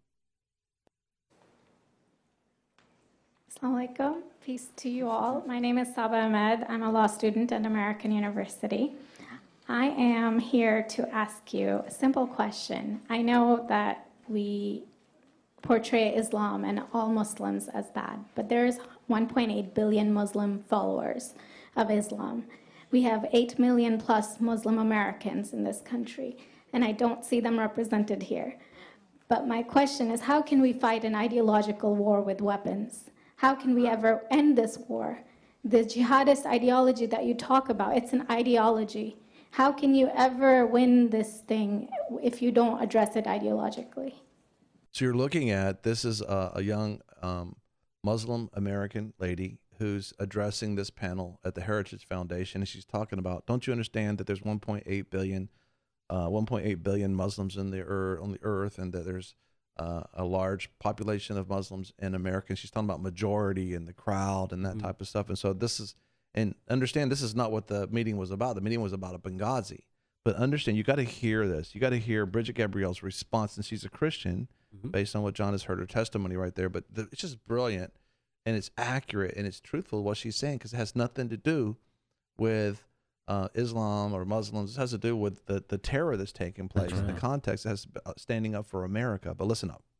Assalamu alaikum. Peace to you all. My name is Saba Ahmed. I'm a law student at American University. I am here to ask you a simple question. I know that we portray Islam and all Muslims as bad, but there's one point eight billion Muslim followers of Islam. We have eight million plus Muslim Americans in this country, and I don't see them represented here. But my question is, how can we fight an ideological war with weapons? How can we ever end this war? The jihadist ideology that you talk about, it's an ideology. How can you ever win this thing if you don't address it ideologically? So you're looking at, this is a, a young um, Muslim American lady who's addressing this panel at the Heritage Foundation, and she's talking about, don't you understand that there's one point eight billion uh, one point eight billion Muslims in the earth, on the earth, and that there's uh, a large population of Muslims in America. She's talking about majority and the crowd and that mm-hmm. type of stuff. And so this is, and understand this is not what the meeting was about. The meeting was about a Benghazi. But understand, you got to hear this. You got to hear Bridget Gabriel's response, and she's a Christian, mm-hmm. based on what John has heard her testimony right there. But the, it's just brilliant, and it's accurate, and it's truthful what she's saying, because it has nothing to do with uh, Islam or Muslims. It has to do with the, the terror that's taking place. Right. In the context, it has standing up for America. But listen up.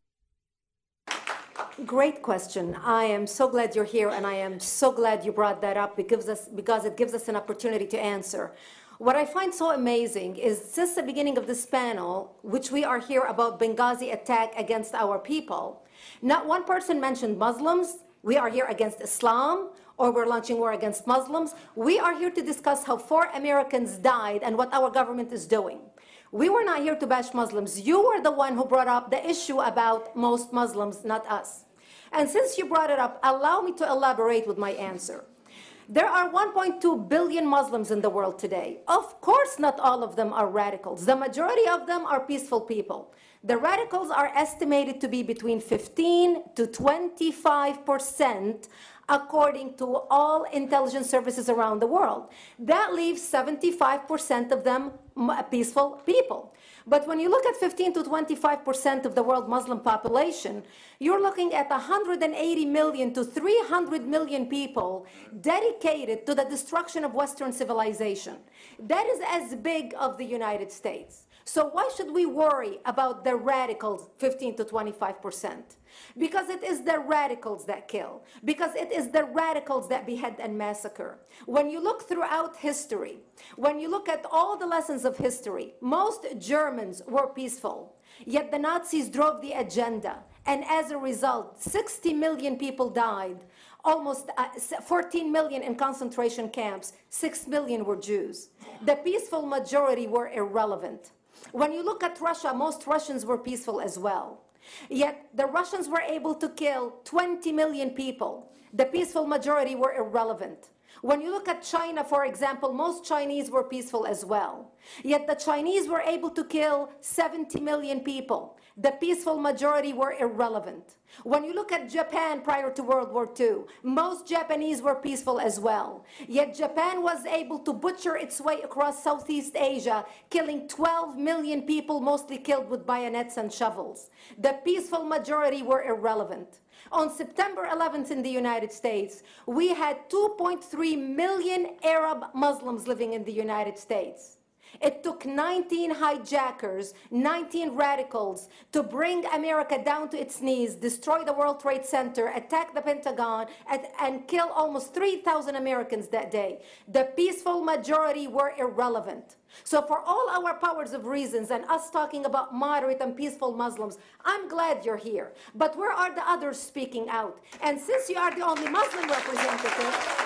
Great question. I am so glad you're here, and I am so glad you brought that up because, us, because it gives us an opportunity to answer. What I find so amazing is since the beginning of this panel, which we are here about Benghazi attack against our people, not one person mentioned Muslims. We are here against Islam, or we're launching war against Muslims. We are here to discuss how four Americans died and what our government is doing. We were not here to bash Muslims. You were the one who brought up the issue about most Muslims, not us. And since you brought it up, allow me to elaborate with my answer. There are one point two billion Muslims in the world today. Of course, not all of them are radicals. The majority of them are peaceful people. The radicals are estimated to be between fifteen to twenty-five percent, according to all intelligence services around the world. That leaves seventy-five percent of them peaceful people. But when you look at fifteen to twenty-five percent of the world Muslim population, you're looking at one hundred eighty million to three hundred million people dedicated to the destruction of Western civilization. That is as big as the United States. So why should we worry about the radicals, fifteen to twenty-five percent? Because it is the radicals that kill. Because it is the radicals that behead and massacre. When you look throughout history, when you look at all the lessons of history, most Germans were peaceful. Yet the Nazis drove the agenda. And as a result, sixty million people died. Almost uh, fourteen million in concentration camps. six million were Jews. The peaceful majority were irrelevant. When you look at Russia, most Russians were peaceful as well. Yet the Russians were able to kill twenty million people. The peaceful majority were irrelevant. When you look at China, for example, most Chinese were peaceful as well. Yet the Chinese were able to kill seventy million people. The peaceful majority were irrelevant. When you look at Japan prior to World War Two, most Japanese were peaceful as well. Yet Japan was able to butcher its way across Southeast Asia, killing twelve million people, mostly killed with bayonets and shovels. The peaceful majority were irrelevant. On September eleventh in the United States, we had two point three million Arab Muslims living in the United States. It took nineteen hijackers, nineteen radicals to bring America down to its knees, destroy the World Trade Center, attack the Pentagon, and, and kill almost three thousand Americans that day. The peaceful majority were irrelevant. So for all our powers of reasons and us talking about moderate and peaceful Muslims, I'm glad you're here. But where are the others speaking out? And since you are the only Muslim representative,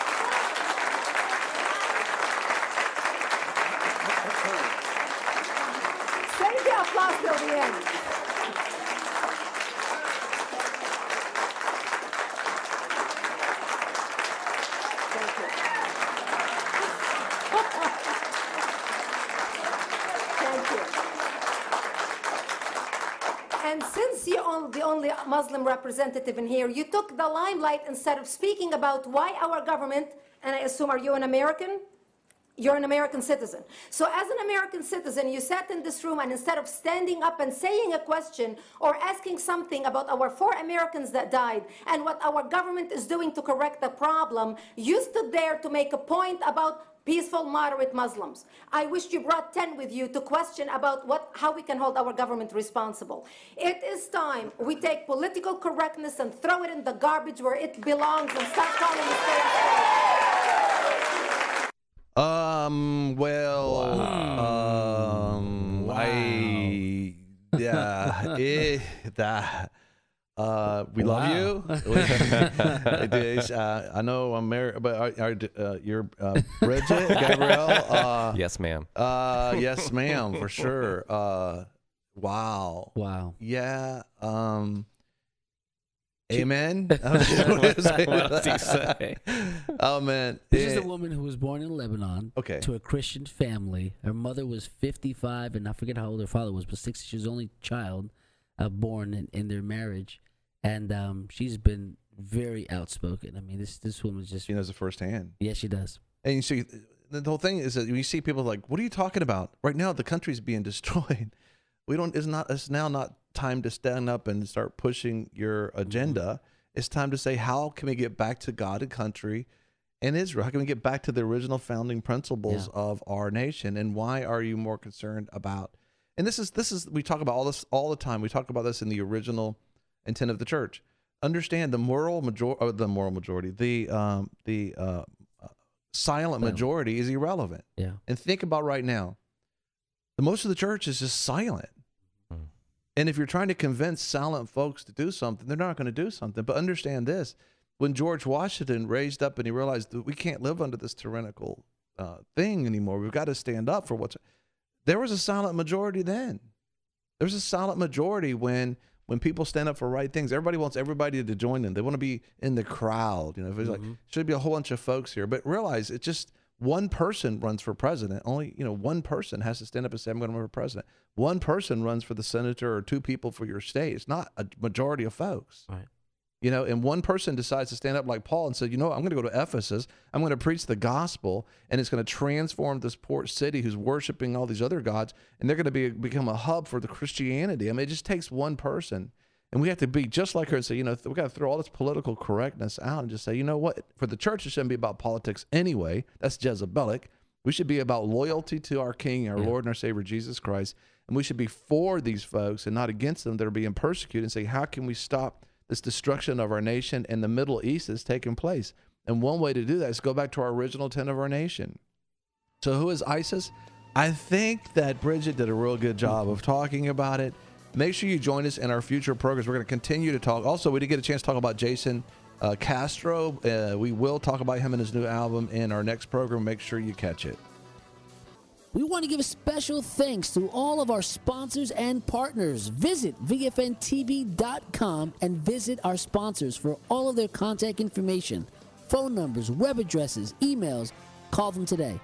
applause till the end. Thank you. Thank you. And since you're the only Muslim representative in here, you took the limelight instead of speaking about why our government, and I assume, are you an American? You're an American citizen. So as an American citizen, you sat in this room, and instead of standing up and saying a question or asking something about our four Americans that died and what our government is doing to correct the problem, you stood there to make a point about peaceful, moderate Muslims. I wish you brought ten with you to question about what, how we can hold our government responsible. It is time we take political correctness and throw it in the garbage where it belongs and stop calling it. Um, well, wow. um, wow. I, yeah, it, that, uh, we wow. love you. It is, uh, I know I'm married, but are, are, uh, you're, uh, Bridget Gabriel? Uh, yes, ma'am. Uh, yes, ma'am, for sure. Uh, wow. Wow. Yeah. Um, Amen. What does he say? Oh man, This is It- a woman who was born in Lebanon. Okay. To a Christian family. Her mother was fifty-five, and I forget how old her father was, but sixty. She was the only child uh, born in, in their marriage, and um, she's been very outspoken. I mean, this this woman's just. She knows it firsthand. Yeah, she does. And you see, the whole thing is that you see people like, "What are you talking about? Right now, the country's being destroyed. We don't. It's not. It's now not time to stand up and start pushing your agenda. Mm-hmm. It's time to say, how can we get back to God and country and Israel? How can we get back to the original founding principles yeah. of our nation? And why are you more concerned about?" And this is this is we talk about all this all the time. We talk about this in the original intent of the church. Understand the moral major, or the moral majority, the um, the uh, silent majority is irrelevant. Yeah. And think about right now, the most of the church is just silent. Mm. And if you're trying to convince silent folks to do something, they're not going to do something. But understand this: when George Washington raised up and he realized that we can't live under this tyrannical uh, thing anymore, we've got to stand up for what's. There was a silent majority then. There's a silent majority when. When people stand up for right things, everybody wants everybody to join them. They want to be in the crowd. You know, if it's mm-hmm. like, should be a whole bunch of folks here. But realize it's just one person runs for president. Only, you know, one person has to stand up and say, I'm going to run for president. One person runs for the senator or two people for your state. It's not a majority of folks. Right. You know, and one person decides to stand up like Paul and say, you know what, I'm going to go to Ephesus. I'm going to preach the gospel, and it's going to transform this port city who's worshiping all these other gods, and they're going to be become a hub for the Christianity. I mean, it just takes one person. And we have to be just like her and say, you know, we got to throw all this political correctness out and just say, you know what, for the church, it shouldn't be about politics anyway. That's Jezebelic. We should be about loyalty to our King, our yeah. Lord and our Savior, Jesus Christ. And we should be for these folks and not against them that are being persecuted, and say, how can we stop this destruction of our nation and the Middle East is taking place? And one way to do that is go back to our original intent of our nation. So who is ISIS? I think that Bridget did a real good job of talking about it. Make sure you join us in our future programs. We're going to continue to talk. Also, we did get a chance to talk about Jason uh, Castro. Uh, we will talk about him and his new album in our next program. Make sure you catch it. We want to give a special thanks to all of our sponsors and partners. Visit V F N T V dot com and visit our sponsors for all of their contact information, phone numbers, web addresses, emails. Call them today.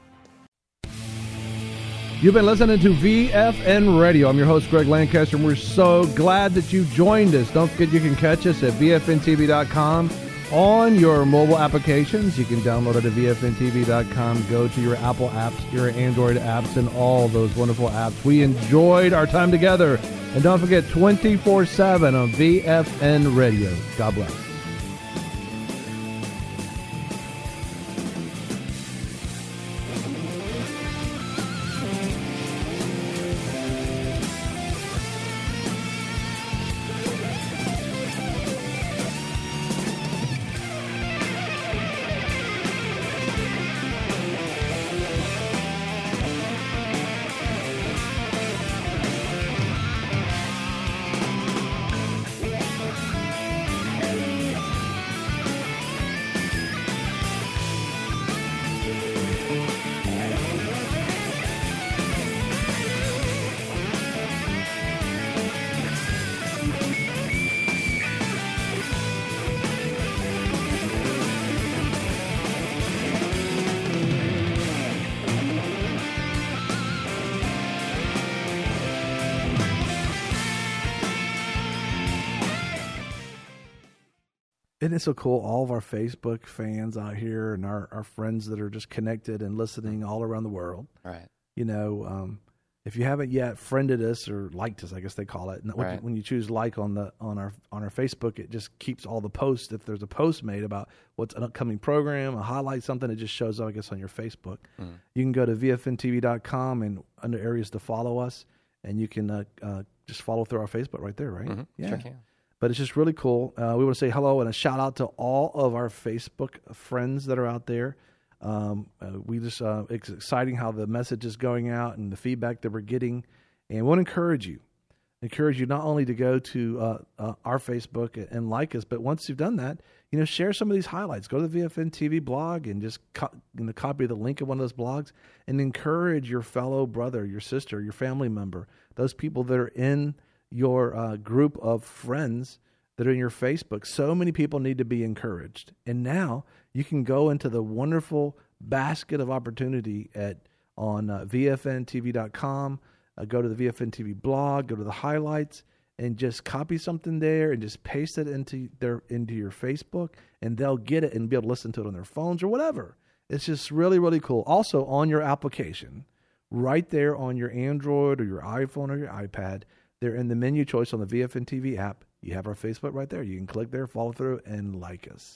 You've been listening to V F N Radio. I'm your host, Greg Lancaster, and we're so glad that you joined us. Don't forget you can catch us at V F N T V dot com. On your mobile applications, you can download it at V F N T V dot com. Go to your Apple apps, your Android apps, and all those wonderful apps. We enjoyed our time together. And don't forget, twenty-four seven on V F N Radio. God bless. Isn't it so cool? All of our Facebook fans out here and our, our friends that are just connected and listening all around the world. Right. You know, um, if you haven't yet friended us or liked us, I guess they call it. When, right. you, when you choose like on the on our on our Facebook, it just keeps all the posts. If there's a post made about what's an upcoming program, a highlight, something, it just shows up, I guess, on your Facebook. Mm. You can go to V F N T V dot com and under areas to follow us, and you can uh, uh, just follow through our Facebook right there, right? Mm-hmm. Yeah. Sure can. But it's just really cool. Uh, we want to say hello and a shout out to all of our Facebook friends that are out there. Um, uh, we just uh, it's exciting how the message is going out and the feedback that we're getting. And we want to encourage you, encourage you not only to go to uh, uh, our Facebook and like us, but once you've done that, you know, share some of these highlights. Go to the V F N T V blog and just co- you know, copy the link of one of those blogs and encourage your fellow brother, your sister, your family member, those people that are in your uh, group of friends that are in your Facebook. So many people need to be encouraged. And now you can go into the wonderful basket of opportunity at on uh, V F N T V dot com, uh, go to the V F N T V blog, go to the highlights, and just copy something there and just paste it into their into your Facebook, and they'll get it and be able to listen to it on their phones or whatever. It's just really, really cool. Also, on your application, right there on your Android or your iPhone or your iPad, they're in the menu choice on the V F N T V app. You have our Facebook right there. You can click there, follow through, and like us.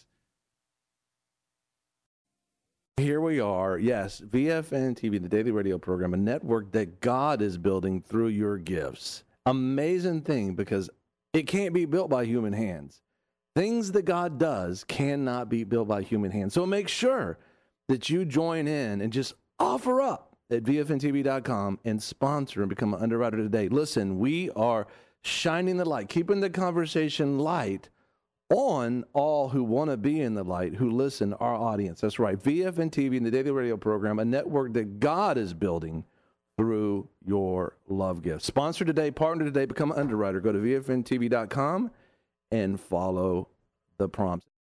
Here we are. Yes, V F N T V, the daily radio program, a network that God is building through your gifts. Amazing thing, because it can't be built by human hands. Things that God does cannot be built by human hands. So make sure that you join in and just offer up at V F N T V dot com and sponsor and become an underwriter today. Listen, we are shining the light, keeping the conversation light on all who want to be in the light, who listen, our audience. That's right. V F N T V and the daily radio program, a network that God is building through your love gift. Sponsor today, partner today, become an underwriter. Go to V F N T V dot com and follow the prompts.